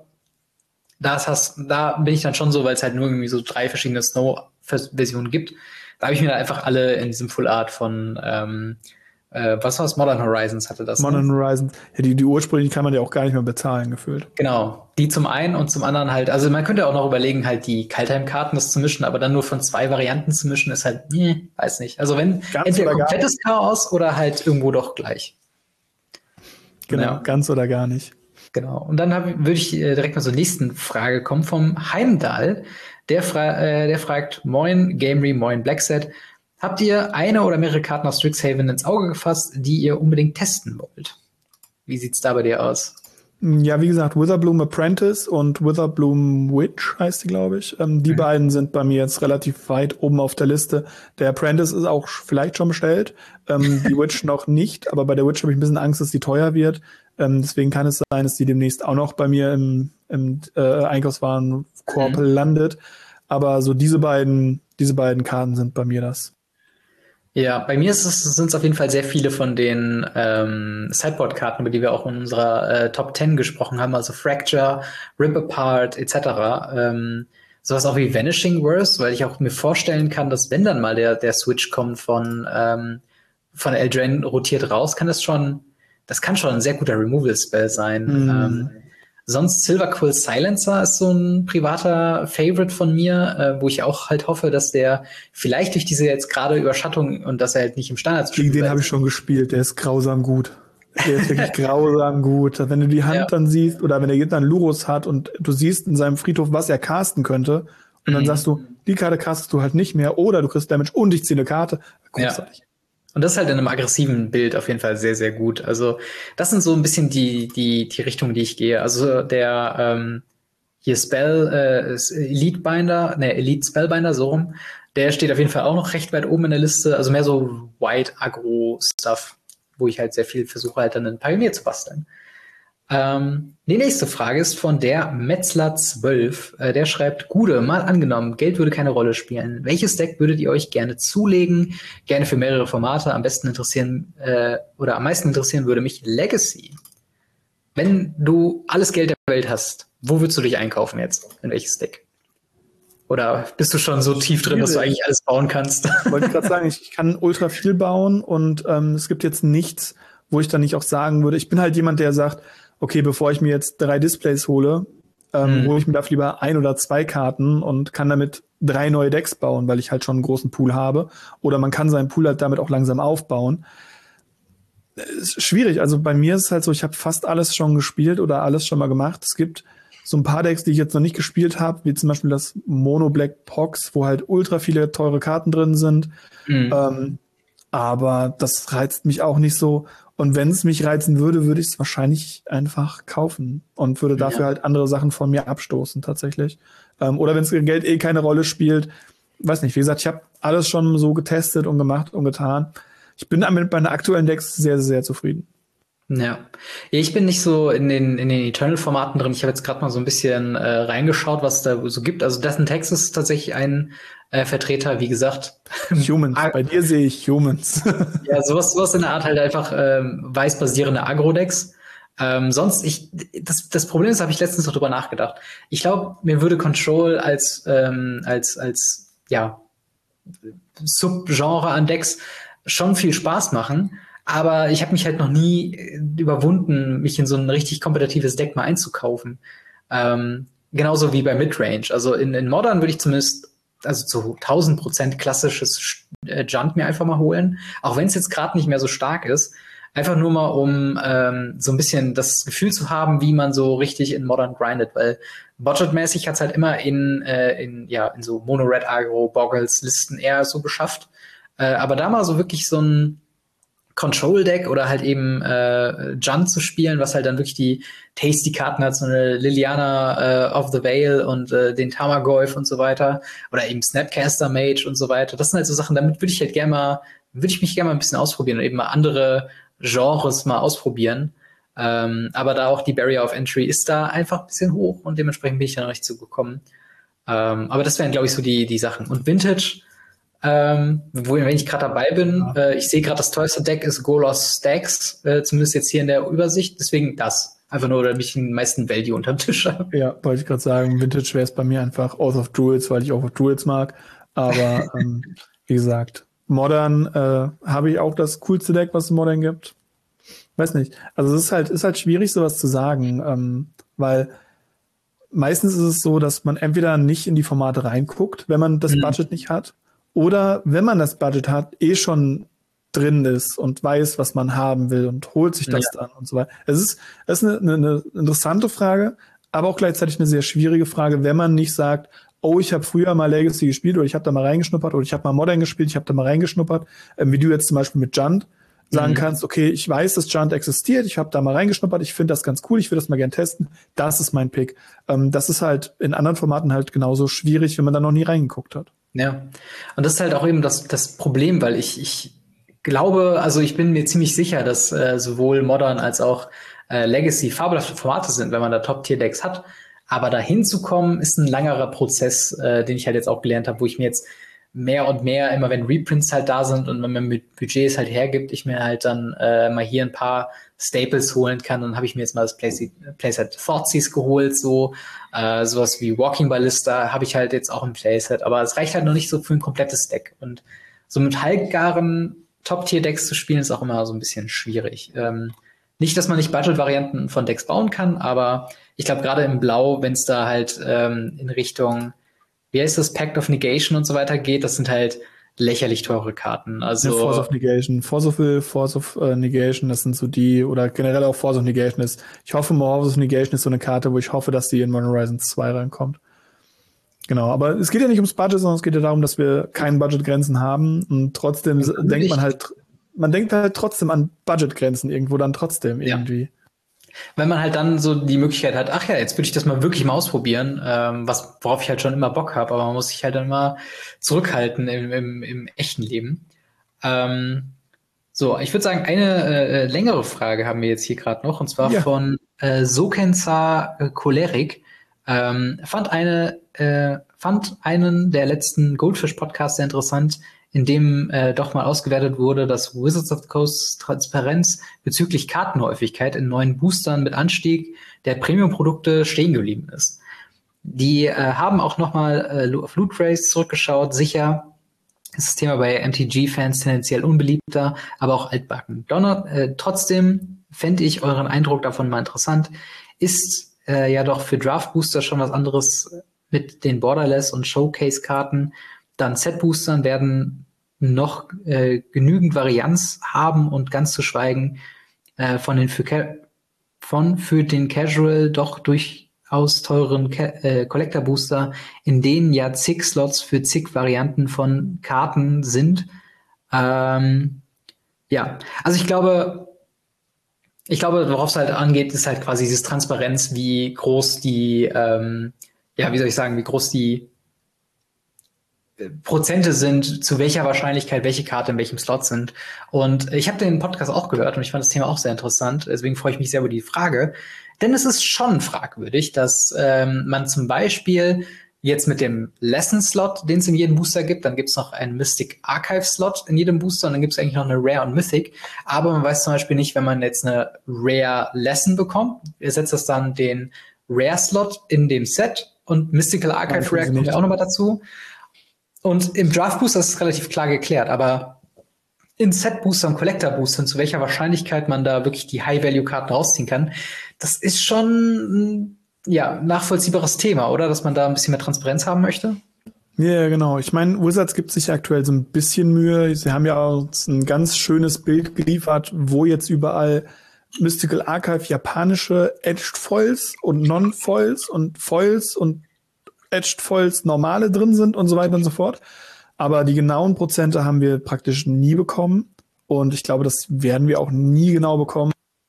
da da bin ich dann schon so, weil es halt nur irgendwie so drei verschiedene Snow-Versionen gibt. Da habe ich mir dann einfach alle in diesem Full Art von ähm, äh, was war es? Modern Horizons hatte das. Modern ne? Horizons. Ja, die, die ursprünglich kann man ja auch gar nicht mehr bezahlen, gefühlt. Genau. Die zum einen und zum anderen halt, also man könnte auch noch überlegen, halt die Kaldheim-Karten das zu mischen, aber dann nur von zwei Varianten zu mischen, ist halt, nee, weiß nicht. Also wenn ganz entweder komplettes Chaos oder halt irgendwo doch gleich. Genau, ja. Ganz oder gar nicht. Genau. Und dann würde ich äh, direkt mal zur nächsten Frage kommen vom Heimdall. Der, fra äh, der fragt, moin Gamery, moin Blackset. Habt ihr eine oder mehrere Karten aus Strixhaven ins Auge gefasst, die ihr unbedingt testen wollt? Wie sieht's da bei dir aus? Ja, wie gesagt, Witherbloom Apprentice und Witherbloom Witch heißt die, glaube ich. Ähm, die mhm. beiden sind bei mir jetzt relativ weit oben auf der Liste. Der Apprentice ist auch vielleicht schon bestellt, ähm, die Witch noch nicht, aber bei der Witch habe ich ein bisschen Angst, dass die teuer wird. Ähm, deswegen kann es sein, dass die demnächst auch noch bei mir im, im äh, Einkaufswarenkorb mhm. landet. Aber so diese beiden, diese beiden Karten sind bei mir das. Ja, bei mir sind es auf jeden Fall sehr viele von den ähm, Sideboard-Karten, über die wir auch in unserer äh, Top zehn gesprochen haben, also Fracture, Rip Apart et cetera. Ähm, sowas auch wie Vanishing Verse, weil ich auch mir vorstellen kann, dass wenn dann mal der, der Switch kommt von, ähm, von Eldraine rotiert raus, kann das schon, das kann schon ein sehr guter Removal-Spell sein. Mm. Ähm, sonst Silverquill Silencer ist so ein privater Favorite von mir, äh, wo ich auch halt hoffe, dass der vielleicht durch diese jetzt gerade Überschattung und dass er halt nicht im Standard spielt. Gegen den habe ich schon gespielt, der ist grausam gut. Der ist wirklich grausam gut. Wenn du die Hand ja. dann siehst, oder wenn der Gegner einen Lurus hat und du siehst in seinem Friedhof, was er casten könnte, und dann mhm. sagst du, die Karte castest du halt nicht mehr, oder du kriegst Damage und ich ziehe eine Karte. Großartig. Ja. Und das ist halt in einem aggressiven Bild auf jeden Fall sehr, sehr gut. Also das sind so ein bisschen die die die Richtungen, die ich gehe. Also der ähm, hier Spell äh, Elite Binder, ne Elite Spellbinder so rum, der steht auf jeden Fall auch noch recht weit oben in der Liste. Also mehr so White Aggro Stuff, wo ich halt sehr viel versuche halt dann einen Pioneer zu basteln. Ähm, die nächste Frage ist von der Metzler zwölf. Äh, der schreibt, Gude, mal angenommen, Geld würde keine Rolle spielen. Welches Deck würdet ihr euch gerne zulegen? Gerne für mehrere Formate. Am besten interessieren, äh, oder am meisten interessieren würde mich Legacy. Wenn du alles Geld der Welt hast, wo würdest du dich einkaufen jetzt? In welches Deck? Oder bist du schon so tief drin, dass du eigentlich alles bauen kannst? Wollte ich gerade sagen, ich, ich kann ultra viel bauen und ähm, es gibt jetzt nichts, wo ich dann nicht auch sagen würde, ich bin halt jemand, der sagt, okay, bevor ich mir jetzt drei Displays hole, ähm, mhm. hole ich mir dafür lieber ein oder zwei Karten und kann damit drei neue Decks bauen, weil ich halt schon einen großen Pool habe. Oder man kann seinen Pool halt damit auch langsam aufbauen. Ist schwierig. Also bei mir ist es halt so, ich habe fast alles schon gespielt oder alles schon mal gemacht. Es gibt so ein paar Decks, die ich jetzt noch nicht gespielt habe, wie zum Beispiel das Mono Black Pox, wo halt ultra viele teure Karten drin sind. Mhm. Ähm, aber das reizt mich auch nicht so. Und wenn es mich reizen würde, würde ich es wahrscheinlich einfach kaufen und würde dafür ja. halt andere Sachen von mir abstoßen tatsächlich. Ähm, oder wenn es Geld eh keine Rolle spielt, weiß nicht. Wie gesagt, ich habe alles schon so getestet und gemacht und getan. Ich bin damit bei den aktuellen Decks sehr, sehr zufrieden. Ja, ich bin nicht so in den in den Eternal-Formaten drin. Ich habe jetzt gerade mal so ein bisschen äh, reingeschaut, was da so gibt. Also Death and Taxes ist tatsächlich ein äh, Vertreter, wie gesagt. Humans, bei dir sehe ich Humans. Ja, sowas, sowas in der Art halt einfach ähm, weiß-basierende Agro-Decks. Ähm, sonst, ich das das Problem ist, habe ich letztens noch drüber nachgedacht. Ich glaube, mir würde Control als ähm, als als ja Subgenre an Decks schon viel Spaß machen. Aber ich habe mich halt noch nie überwunden, mich in so ein richtig kompetitives Deck mal einzukaufen. Ähm, genauso wie bei Midrange. Also in, in Modern würde ich zumindest, also zu tausend Prozent klassisches äh, Junt mir einfach mal holen. Auch wenn es jetzt gerade nicht mehr so stark ist. Einfach nur mal, um ähm, so ein bisschen das Gefühl zu haben, wie man so richtig in Modern grindet. Weil budgetmäßig hat's halt immer in, äh, in, ja, in so Mono-Red Agro, Boggles, Listen eher so geschafft. Äh, aber da mal so wirklich so ein Control-Deck oder halt eben äh, Junt zu spielen, was halt dann wirklich die Tasty-Karten hat, so eine Liliana äh, of the Veil und äh, den Tamagolf und so weiter. Oder eben Snapcaster Mage und so weiter. Das sind halt so Sachen, damit würde ich halt gerne mal, würde ich mich gerne mal ein bisschen ausprobieren und eben mal andere Genres mal ausprobieren. Ähm, aber da auch die Barrier of Entry ist da einfach ein bisschen hoch und dementsprechend bin ich da noch nicht zugekommen. Ähm, aber das wären, glaube ich, so die die Sachen. Und Vintage, Ähm, wo, wenn ich gerade dabei bin, ja. äh, ich sehe gerade, das teuerste Deck ist Golos Stacks, äh, zumindest jetzt hier in der Übersicht, deswegen das. Einfach nur, damit ich den meisten Value unterm Tisch habe. Ja, wollte ich gerade sagen, Vintage wäre es bei mir einfach Oath of Druids, weil ich Oath of Druids mag. Aber ähm, wie gesagt, Modern äh, habe ich auch das coolste Deck, was es Modern gibt. Weiß nicht. Also es ist halt, ist halt schwierig, sowas zu sagen, ähm, weil meistens ist es so, dass man entweder nicht in die Formate reinguckt, wenn man das mhm. Budget nicht hat. Oder wenn man das Budget hat, eh schon drin ist und weiß, was man haben will und holt sich das ja. dann und so weiter. Es ist, es ist eine, eine interessante Frage, aber auch gleichzeitig eine sehr schwierige Frage, wenn man nicht sagt, oh, ich habe früher mal Legacy gespielt oder ich habe da mal reingeschnuppert oder ich habe mal Modern gespielt, ich habe da mal reingeschnuppert, ähm, wie du jetzt zum Beispiel mit Junt sagen mhm. kannst, okay, ich weiß, dass Junt existiert, ich habe da mal reingeschnuppert, ich finde das ganz cool, ich will das mal gern testen, das ist mein Pick. Ähm, das ist halt in anderen Formaten halt genauso schwierig, wenn man da noch nie reingeguckt hat. Ja, und das ist halt auch eben das, das Problem, weil ich, ich glaube, also ich bin mir ziemlich sicher, dass äh, sowohl Modern als auch äh, Legacy fabelhafte Formate sind, wenn man da Top-Tier-Decks hat. Aber dahin zu kommen, ist ein langerer Prozess, äh, den ich halt jetzt auch gelernt habe, wo ich mir jetzt mehr und mehr, immer wenn Reprints halt da sind und wenn man mit Budgets halt hergibt, ich mir halt dann äh, mal hier ein paar Staples holen kann. Dann habe ich mir jetzt mal das Playset, Playset Thoughtseize geholt, so äh, sowas wie Walking Ballista habe ich halt jetzt auch im Playset, aber es reicht halt noch nicht so für ein komplettes Deck. Und so mit halbgaren Top-Tier-Decks zu spielen, ist auch immer so ein bisschen schwierig. Ähm, nicht, dass man nicht Budget-Varianten von Decks bauen kann, aber ich glaube, gerade im Blau, wenn es da halt ähm, in Richtung, wie heißt das, Pact of Negation und so weiter geht, das sind halt lächerlich teure Karten. Also ja, Force of Negation, Force of Will, Force of uh, Negation, das sind so die, oder generell auch Force of Negation ist. Ich hoffe, Force of Negation ist so eine Karte, wo ich hoffe, dass die in Modern Horizons zwei reinkommt. Genau, aber es geht ja nicht ums Budget, sondern es geht ja darum, dass wir keine Budgetgrenzen haben und trotzdem ja, denkt man halt, man denkt halt trotzdem an Budgetgrenzen irgendwo dann trotzdem irgendwie. Ja. Wenn man halt dann so die Möglichkeit hat, ach ja, jetzt würde ich das mal wirklich mal ausprobieren, ähm, was, worauf ich halt schon immer Bock habe, aber man muss sich halt dann immer zurückhalten im, im, im echten Leben. Ähm, so, ich würde sagen, eine äh, längere Frage haben wir jetzt hier gerade noch, und zwar ja. von äh, Sokensa äh, Cholerik. Ähm, fand eine, äh, fand einen der letzten Goldfish-Podcasts sehr interessant, in dem äh, doch mal ausgewertet wurde, dass Wizards of the Coast Transparenz bezüglich Kartenhäufigkeit in neuen Boostern mit Anstieg der Premium-Produkte stehen geblieben ist. Die äh, haben auch noch mal äh, auf Loot Race zurückgeschaut. Sicher ist das Thema bei M T G-Fans tendenziell unbeliebter, aber auch altbacken. Donner, äh, trotzdem fände ich euren Eindruck davon mal interessant. Ist äh, ja doch für Draft-Booster schon was anderes mit den Borderless- und Showcase-Karten. Dann Set-Boostern werden noch äh, genügend Varianz haben und ganz zu schweigen äh, von den für, Ca- von für den Casual doch durchaus teuren Ca- äh, Collector-Booster, in denen ja zig Slots für zig Varianten von Karten sind. Ähm, ja, also ich glaube, ich glaube, worauf es halt angeht, ist halt quasi diese Transparenz, wie groß die, ähm, ja, wie soll ich sagen, wie groß die Prozente sind, zu welcher Wahrscheinlichkeit welche Karte in welchem Slot sind. Und ich habe den Podcast auch gehört und ich fand das Thema auch sehr interessant. Deswegen freue ich mich sehr über die Frage. Denn es ist schon fragwürdig, dass ähm, man zum Beispiel jetzt mit dem Lesson-Slot, den es in jedem Booster gibt, dann gibt es noch einen Mystic Archive-Slot in jedem Booster und dann gibt es eigentlich noch eine Rare und Mythic. Aber man weiß zum Beispiel nicht, wenn man jetzt eine Rare Lesson bekommt, ersetzt das dann den Rare-Slot in dem Set und Mystical Archive Rare kommt ja auch nochmal dazu. Und im Draft-Booster ist es relativ klar geklärt, aber in Set-Boostern und Collector-Boostern, zu welcher Wahrscheinlichkeit man da wirklich die High-Value-Karten rausziehen kann, das ist schon ein ja, nachvollziehbares Thema, oder? Dass man da ein bisschen mehr Transparenz haben möchte? Ja, genau. Ich meine, Wizards gibt sich aktuell so ein bisschen Mühe. Sie haben ja auch ein ganz schönes Bild geliefert, wo jetzt überall Mystical Archive japanische Edged Foils und Non-Foils und Foils und Edged Foils normale drin sind und so weiter und so fort. Aber die genauen Prozente haben wir praktisch nie bekommen. Und ich glaube, das werden wir auch nie genau bekommen.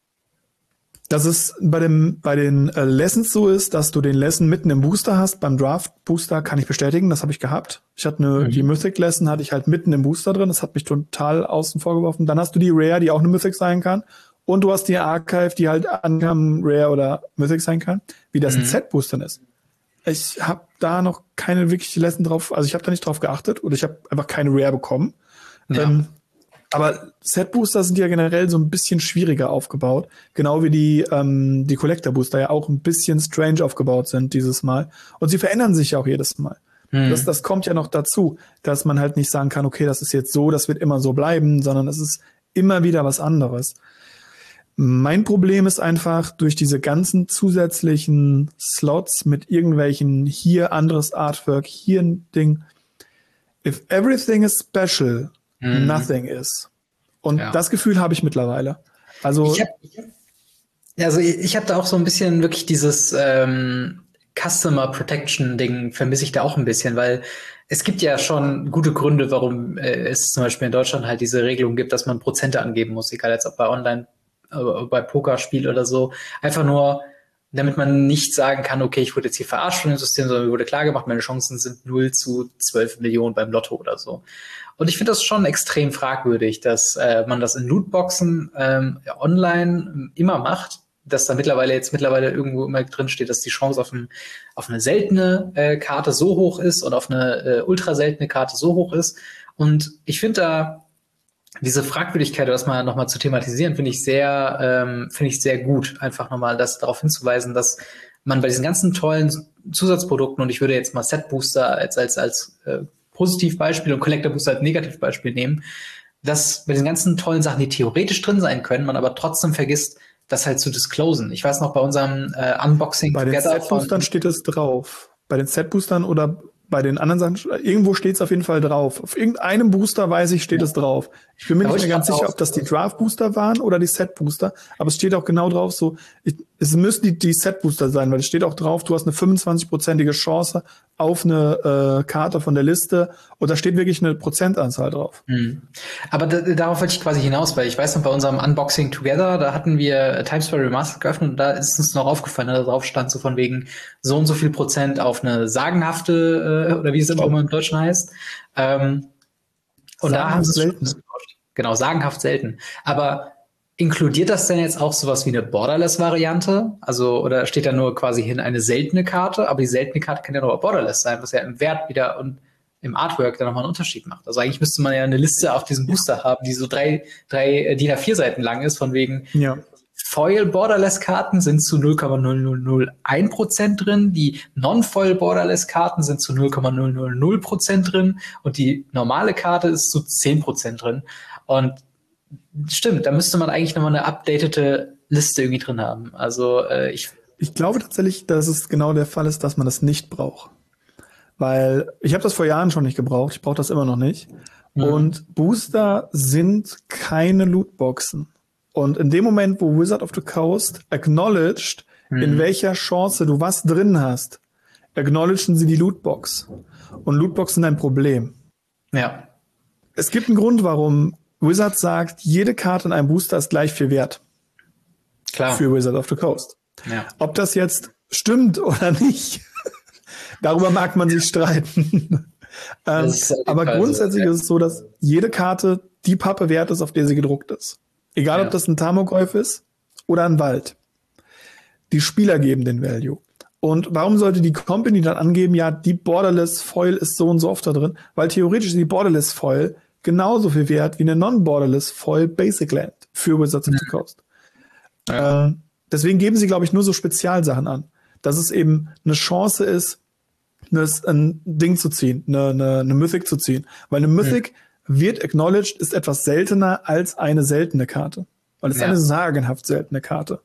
Dass es bei dem bei den äh, Lessons so ist, dass du den Lesson mitten im Booster hast. Beim Draft-Booster kann ich bestätigen, das habe ich gehabt. Ich hatte eine, mhm. die Mythic-Lesson hatte ich halt mitten im Booster drin. Das hat mich total außen vor geworfen. Dann hast du die Rare, die auch eine Mythic sein kann. Und du hast die Archive, die halt ankam Rare oder Mythic sein kann. Wie das mhm. in Set-Boostern ist. Ich habe da noch keine wirkliche Lesson drauf, also ich habe da nicht drauf geachtet oder ich habe einfach keine Rare bekommen. Ja. Ähm, aber Set-Booster sind ja generell so ein bisschen schwieriger aufgebaut, genau wie die ähm, die Collector-Booster ja auch ein bisschen strange aufgebaut sind dieses Mal. Und sie verändern sich ja auch jedes Mal. Hm. Das, das kommt ja noch dazu, dass man halt nicht sagen kann, okay, das ist jetzt so, das wird immer so bleiben, sondern es ist immer wieder was anderes. Mein Problem ist einfach, durch diese ganzen zusätzlichen Slots mit irgendwelchen hier anderes Artwork, hier ein Ding. If everything is special, mhm. nothing is. Und ja. das Gefühl habe ich mittlerweile. Also ich habe also ich, ich hab da auch so ein bisschen wirklich dieses ähm, Customer Protection Ding vermisse ich da auch ein bisschen, weil es gibt ja schon gute Gründe, warum äh, es zum Beispiel in Deutschland halt diese Regelung gibt, dass man Prozente angeben muss, egal jetzt ob bei Online bei Pokerspiel oder so, einfach nur, damit man nicht sagen kann, okay, ich wurde jetzt hier verarscht von dem System, sondern mir wurde klar gemacht, meine Chancen sind null zu zwölf Millionen beim Lotto oder so. Und ich finde das schon extrem fragwürdig, dass äh, man das in Lootboxen ähm, ja, online immer macht, dass da mittlerweile jetzt mittlerweile irgendwo immer drin steht, dass die Chance auf, ein, auf eine seltene äh, Karte so hoch ist und auf eine äh, ultra seltene Karte so hoch ist. Und ich finde da diese Fragwürdigkeit, das mal nochmal zu thematisieren, finde ich sehr, ähm, finde ich sehr gut, einfach nochmal das darauf hinzuweisen, dass man bei diesen ganzen tollen Zusatzprodukten, und ich würde jetzt mal Set Booster als, als, als äh, Positivbeispiel und Collector Booster als Negativbeispiel nehmen, dass bei diesen ganzen tollen Sachen, die theoretisch drin sein können, man aber trotzdem vergisst, das halt zu disclosen. Ich weiß noch, bei unserem äh, Unboxing bei den Set-Boostern steht es drauf. Bei den Set-Boostern oder bei den anderen Sachen, irgendwo steht es auf jeden Fall drauf. Auf irgendeinem Booster, weiß ich, steht ja. es drauf. Ich bin mir da nicht mehr ganz sicher, ob das die Draft-Booster waren oder die Set-Booster, aber es steht auch genau drauf, so, ich, es müssen die, die Set-Booster sein, weil es steht auch drauf, du hast eine fünfundzwanzig-prozentige Chance auf eine äh, Karte von der Liste und da steht wirklich eine Prozentanzahl drauf. Hm. Aber da, darauf wollte ich quasi hinaus, weil ich weiß noch, bei unserem Unboxing Together, da hatten wir Times Square Remastered geöffnet und da ist uns noch aufgefallen, da drauf stand so von wegen so und so viel Prozent auf eine sagenhafte, äh, oder wie es immer im Deutschen heißt. Ähm, und da haben sie es selten. Genau, sagenhaft selten. Aber inkludiert das denn jetzt auch sowas wie eine Borderless-Variante? Also, oder steht da nur quasi hin eine seltene Karte? Aber die seltene Karte kann ja nur Borderless sein, was ja im Wert wieder und im Artwork dann nochmal einen Unterschied macht. Also eigentlich müsste man ja eine Liste auf diesem Booster haben, die so drei, drei D I N A vier Seiten lang ist, von wegen ja. Foil-Borderless-Karten sind zu null Komma null null null eins Prozent drin, die Non-Foil-Borderless-Karten sind zu null Komma null null null Prozent drin und die normale Karte ist zu zehn Prozent drin. Und stimmt, da müsste man eigentlich nochmal eine updatete Liste irgendwie drin haben. Also äh, ich Ich glaube tatsächlich, dass es genau der Fall ist, dass man das nicht braucht. Weil ich habe das vor Jahren schon nicht gebraucht, ich brauche das immer noch nicht. Mhm. Und Booster sind keine Lootboxen. Und in dem Moment, wo Wizard of the Coast acknowledged, mhm. in welcher Chance du was drin hast, acknowledgen sie die Lootbox. Und Lootboxen sind ein Problem. Ja. Es gibt einen Grund, warum Wizard sagt, jede Karte in einem Booster ist gleich viel wert. Klar. Für Wizard of the Coast. Ja. Ob das jetzt stimmt oder nicht, darüber mag man sich streiten. ähm, aber grundsätzlich so, ja. ist es so, dass jede Karte die Pappe wert ist, auf der sie gedruckt ist. Egal, ja. ob das ein Tamogolf ist oder ein Wald. Die Spieler geben den Value. Und warum sollte die Company dann angeben, ja, die Borderless Foil ist so und so oft da drin? Weil theoretisch ist die Borderless Foil genauso viel wert wie eine Non-Borderless Foil Basic Land für Wizards of the Coast. Ja. Ähm, deswegen geben sie, glaube ich, nur so Spezialsachen an. Dass es eben eine Chance ist, ein Ding zu ziehen, eine, eine, eine Mythic zu ziehen. Weil eine Mythic mhm. wird acknowledged, ist etwas seltener als eine seltene Karte. Weil es ja. ist eine sagenhaft seltene Karte.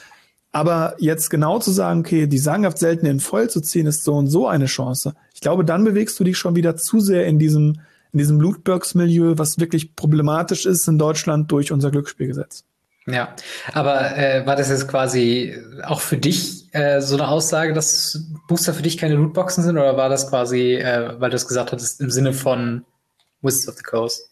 Aber jetzt genau zu sagen, okay, die sagenhaft seltene in Foil zu ziehen, ist so und so eine Chance. Ich glaube, dann bewegst du dich schon wieder zu sehr in diesem, in diesem Lootbox-Milieu, was wirklich problematisch ist in Deutschland durch unser Glücksspielgesetz. Ja, aber äh, war das jetzt quasi auch für dich äh, so eine Aussage, dass Booster für dich keine Lootboxen sind, oder war das quasi, äh, weil du es gesagt hattest, im Sinne von Wizards of the Coast?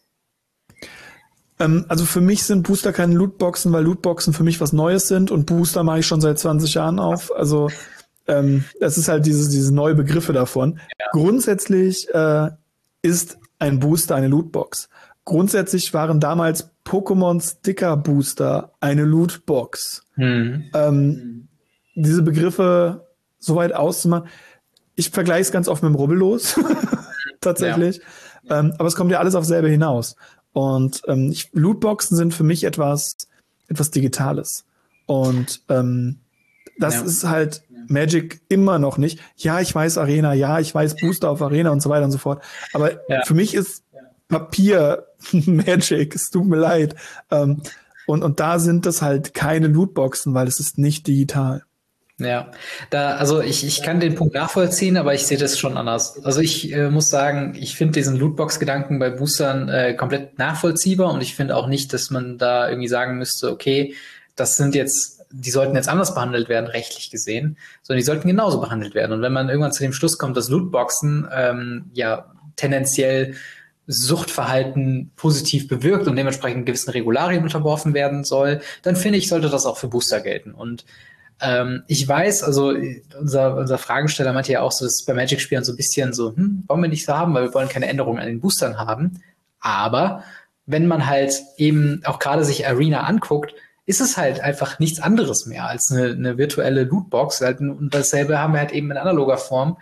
Ähm, also für mich sind Booster keine Lootboxen, weil Lootboxen für mich was Neues sind und Booster mache ich schon seit zwanzig Jahren auf. Also ähm, es ist halt diese, diese neue Begriffe davon. Ja. Grundsätzlich äh, ist ein Booster eine Lootbox. Grundsätzlich waren damals Pokémon Sticker Booster eine Lootbox. Mhm. Ähm, diese Begriffe so weit auszumachen. Ich vergleiche es ganz oft mit dem Rubbellos. Tatsächlich. Ja. Ähm, aber es kommt ja alles auf selbe hinaus. Und ähm, ich, Lootboxen sind für mich etwas, etwas Digitales. Und ähm, das ja. ist halt Magic immer noch nicht. Ja, ich weiß Arena, ja, ich weiß Booster auf Arena und so weiter und so fort. Aber ja. für mich ist Papier Magic, es tut mir leid. Ähm, und, und da sind das halt keine Lootboxen, weil es ist nicht digital. Ja, da, also ich, ich kann den Punkt nachvollziehen, aber ich sehe das schon anders. Also ich äh, muss sagen, ich finde diesen Lootbox-Gedanken bei Boostern äh, komplett nachvollziehbar und ich finde auch nicht, dass man da irgendwie sagen müsste, okay, das sind jetzt, die sollten jetzt anders behandelt werden, rechtlich gesehen, sondern die sollten genauso behandelt werden. Und wenn man irgendwann zu dem Schluss kommt, dass Lootboxen ähm, ja tendenziell Suchtverhalten positiv bewirkt und dementsprechend gewissen Regularien unterworfen werden soll, dann finde ich, sollte das auch für Booster gelten. Und ähm, ich weiß, also unser, unser Fragesteller meinte ja auch so, dass bei Magic-Spielern so ein bisschen so, hm, wollen wir nicht so haben, weil wir wollen keine Änderungen an den Boostern haben. Aber wenn man halt eben auch gerade sich Arena anguckt, ist es halt einfach nichts anderes mehr als eine, eine virtuelle Lootbox. Und dasselbe haben wir halt eben in analoger Form,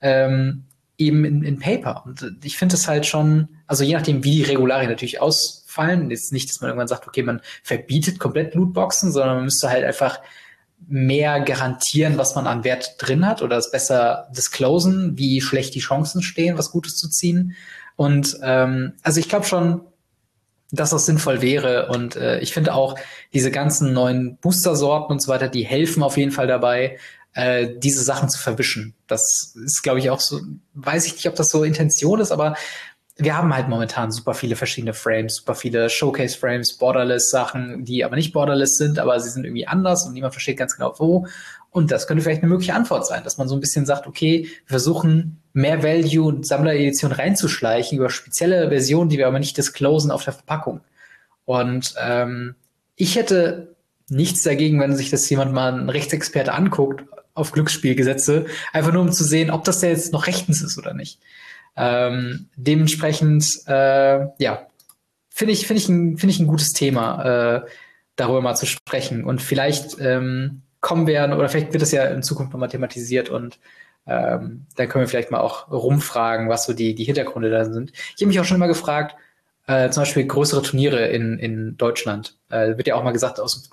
ähm, eben in, in Paper. Und ich finde es halt schon, also je nachdem, wie die Regularien natürlich aus, fallen. Jetzt nicht, dass man irgendwann sagt, okay, man verbietet komplett Lootboxen, sondern man müsste halt einfach mehr garantieren, was man an Wert drin hat oder es besser disclosen, wie schlecht die Chancen stehen, was Gutes zu ziehen. Und ähm, also ich glaube schon, dass das sinnvoll wäre. Und äh, ich finde auch, diese ganzen neuen Booster-Sorten und so weiter, die helfen auf jeden Fall dabei, äh, diese Sachen zu verwischen. Das ist, glaube ich, auch so, weiß ich nicht, ob das so Intention ist, aber wir haben halt momentan super viele verschiedene Frames, super viele Showcase-Frames, Borderless-Sachen, die aber nicht Borderless sind, aber sie sind irgendwie anders und niemand versteht ganz genau wo. Und das könnte vielleicht eine mögliche Antwort sein, dass man so ein bisschen sagt, okay, wir versuchen mehr Value und Sammleredition reinzuschleichen über spezielle Versionen, die wir aber nicht disclosen auf der Verpackung. Und ähm, ich hätte nichts dagegen, wenn sich das jemand mal ein Rechtsexperte anguckt auf Glücksspielgesetze, einfach nur um zu sehen, ob das da jetzt noch rechtens ist oder nicht. Ähm, dementsprechend, äh, ja, finde ich, finde ich ein, finde ich ein gutes Thema, äh, darüber mal zu sprechen. Und vielleicht ähm, kommen wir, oder vielleicht wird das ja in Zukunft nochmal thematisiert und ähm, dann können wir vielleicht mal auch rumfragen, was so die, die Hintergründe da sind. Ich habe mich auch schon immer gefragt, äh, zum Beispiel größere Turniere in, in Deutschland. Äh, wird ja auch mal gesagt, aus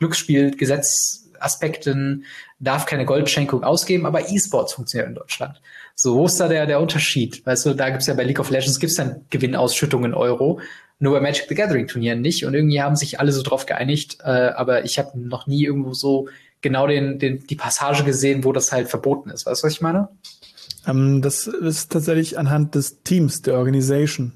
Glücksspielgesetzaspekten darf keine Goldschenkung ausgeben, aber E-Sports funktioniert in Deutschland. So, wo ist da der, der Unterschied? Weißt du, da gibt's ja bei League of Legends gibt's dann Gewinnausschüttungen in Euro, nur bei Magic the Gathering Turnieren nicht. Und irgendwie haben sich alle so drauf geeinigt, äh, aber ich habe noch nie irgendwo so genau den, den, die Passage gesehen, wo das halt verboten ist. Weißt du, was ich meine? Ähm, das ist tatsächlich anhand des Teams, der Organisation.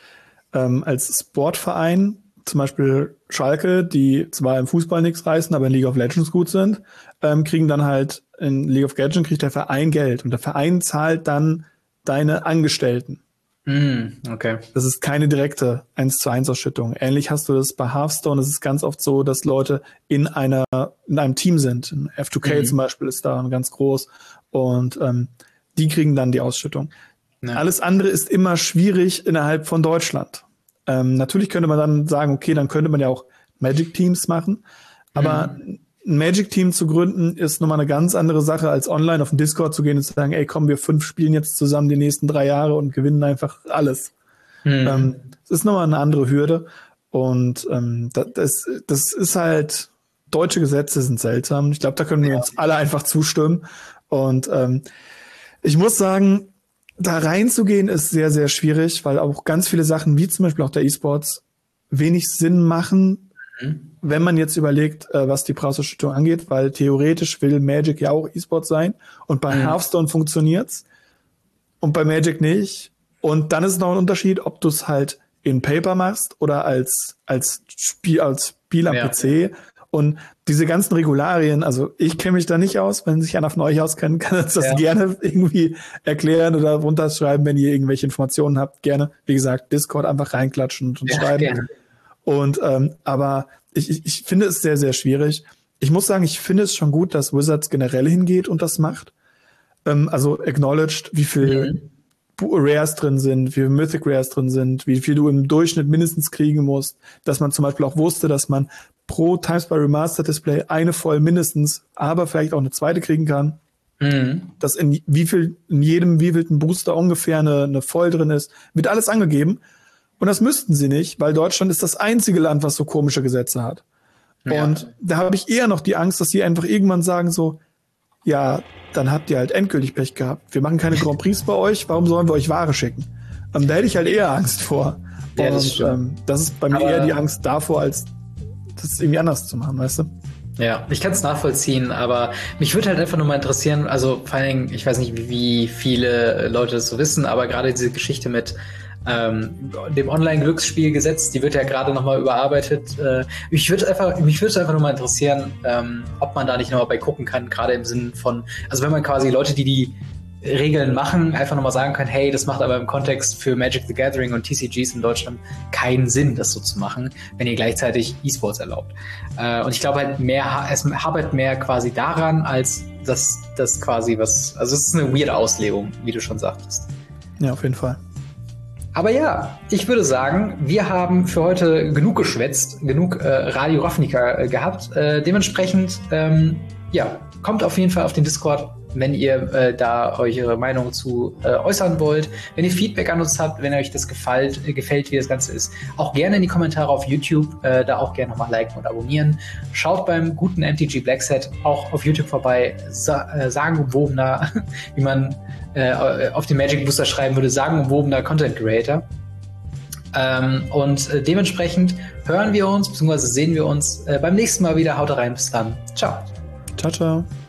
Ähm, als Sportverein, zum Beispiel Schalke, die zwar im Fußball nichts reißen, aber in League of Legends gut sind, ähm, kriegen dann halt in League of Legends kriegt der Verein Geld und der Verein zahlt dann deine Angestellten. Mm, okay. Das ist keine direkte eins zu eins Ausschüttung. Ähnlich hast du das bei Hearthstone. Es ist ganz oft so, dass Leute in einer in einem Team sind. In F zwei K mhm. zum Beispiel ist da ganz groß und ähm, die kriegen dann die Ausschüttung. Ja. Alles andere ist immer schwierig innerhalb von Deutschland. Ähm, natürlich könnte man dann sagen, okay, dann könnte man ja auch Magic-Teams machen, aber mhm. ein Magic-Team zu gründen ist nochmal eine ganz andere Sache, als online auf den Discord zu gehen und zu sagen, ey, komm, wir fünf spielen jetzt zusammen die nächsten drei Jahre und gewinnen einfach alles. Mhm. Ähm, das ist nochmal eine andere Hürde und ähm, das, das ist halt, deutsche Gesetze sind seltsam. Ich glaube, da können wir ja. uns alle einfach zustimmen und ähm, ich muss sagen, da reinzugehen ist sehr, sehr schwierig, weil auch ganz viele Sachen, wie zum Beispiel auch der E-Sports, wenig Sinn machen, mhm. wenn man jetzt überlegt, äh, was die Preisausschüttung angeht, weil theoretisch will Magic ja auch E-Sport sein und bei mhm. Hearthstone funktioniert's und bei Magic nicht. Und dann ist es noch ein Unterschied, ob du es halt in Paper machst oder als als Spiel als Spiel am ja. P C. Und diese ganzen Regularien, also ich kenne mich da nicht aus. Wenn sich einer von euch auskennt, kann uns das ja. gerne irgendwie erklären oder runterschreiben, wenn ihr irgendwelche Informationen habt. Gerne, wie gesagt, Discord einfach reinklatschen und ja, schreiben. Gerne. Und ähm, aber ich, ich, ich finde es sehr, sehr schwierig. Ich muss sagen, ich finde es schon gut, dass Wizards generell hingeht und das macht. Ähm, also acknowledged, wie viel mhm. Rares drin sind, wie viel Mythic Rares drin sind, wie viel du im Durchschnitt mindestens kriegen musst. Dass man zum Beispiel auch wusste, dass man pro Times by Remastered Display eine voll mindestens, aber vielleicht auch eine zweite kriegen kann. Mhm. Dass in wie viel, in jedem wievielten Booster ungefähr eine, eine voll drin ist, wird alles angegeben. Und das müssten sie nicht, weil Deutschland ist das einzige Land, was so komische Gesetze hat. Ja. Und da habe ich eher noch die Angst, dass sie einfach irgendwann sagen so, ja, dann habt ihr halt endgültig Pech gehabt. Wir machen keine Grand Prix bei euch, warum sollen wir euch Ware schicken? Ähm, da hätte ich halt eher Angst vor. Ja, das, und, ähm, das ist bei mir Aber eher die Angst davor, als das irgendwie anders zu machen, weißt du? Ja, ich kann es nachvollziehen, aber mich würde halt einfach nur mal interessieren, also vor allen Dingen, ich weiß nicht, wie viele Leute das so wissen, aber gerade diese Geschichte mit ähm, dem Online-Glücksspielgesetz, die wird ja gerade nochmal überarbeitet. Äh, ich würde einfach, mich würde es einfach nur mal interessieren, ähm, ob man da nicht nochmal bei gucken kann, gerade im Sinne von, also wenn man quasi Leute, die die Regeln machen, einfach nochmal sagen kann, hey, das macht aber im Kontext für Magic the Gathering und T C Gs in Deutschland keinen Sinn, das so zu machen, wenn ihr gleichzeitig E-Sports erlaubt. Äh, und ich glaube halt mehr, es hapert mehr quasi daran, als dass das quasi was, also es ist eine weirde Auslegung, wie du schon sagtest. Ja, auf jeden Fall. Aber ja, ich würde sagen, wir haben für heute genug geschwätzt, genug äh, Radio Ravnica äh, gehabt. Äh, dementsprechend, ähm, ja, kommt auf jeden Fall auf den Discord, wenn ihr äh, da eure Meinung zu äh, äußern wollt. Wenn ihr Feedback an uns habt, wenn euch das gefällt, äh, gefällt, wie das Ganze ist, auch gerne in die Kommentare auf YouTube, äh, da auch gerne nochmal liken und abonnieren. Schaut beim guten M T G Blackset auch auf YouTube vorbei, sa äh, sagenumwobener, wie man äh, auf den Magic Booster schreiben würde, sagenumwobener Content Creator. Ähm, und äh, dementsprechend hören wir uns, beziehungsweise sehen wir uns äh, beim nächsten Mal wieder. Haut rein, bis dann. Ciao. Ciao, ciao.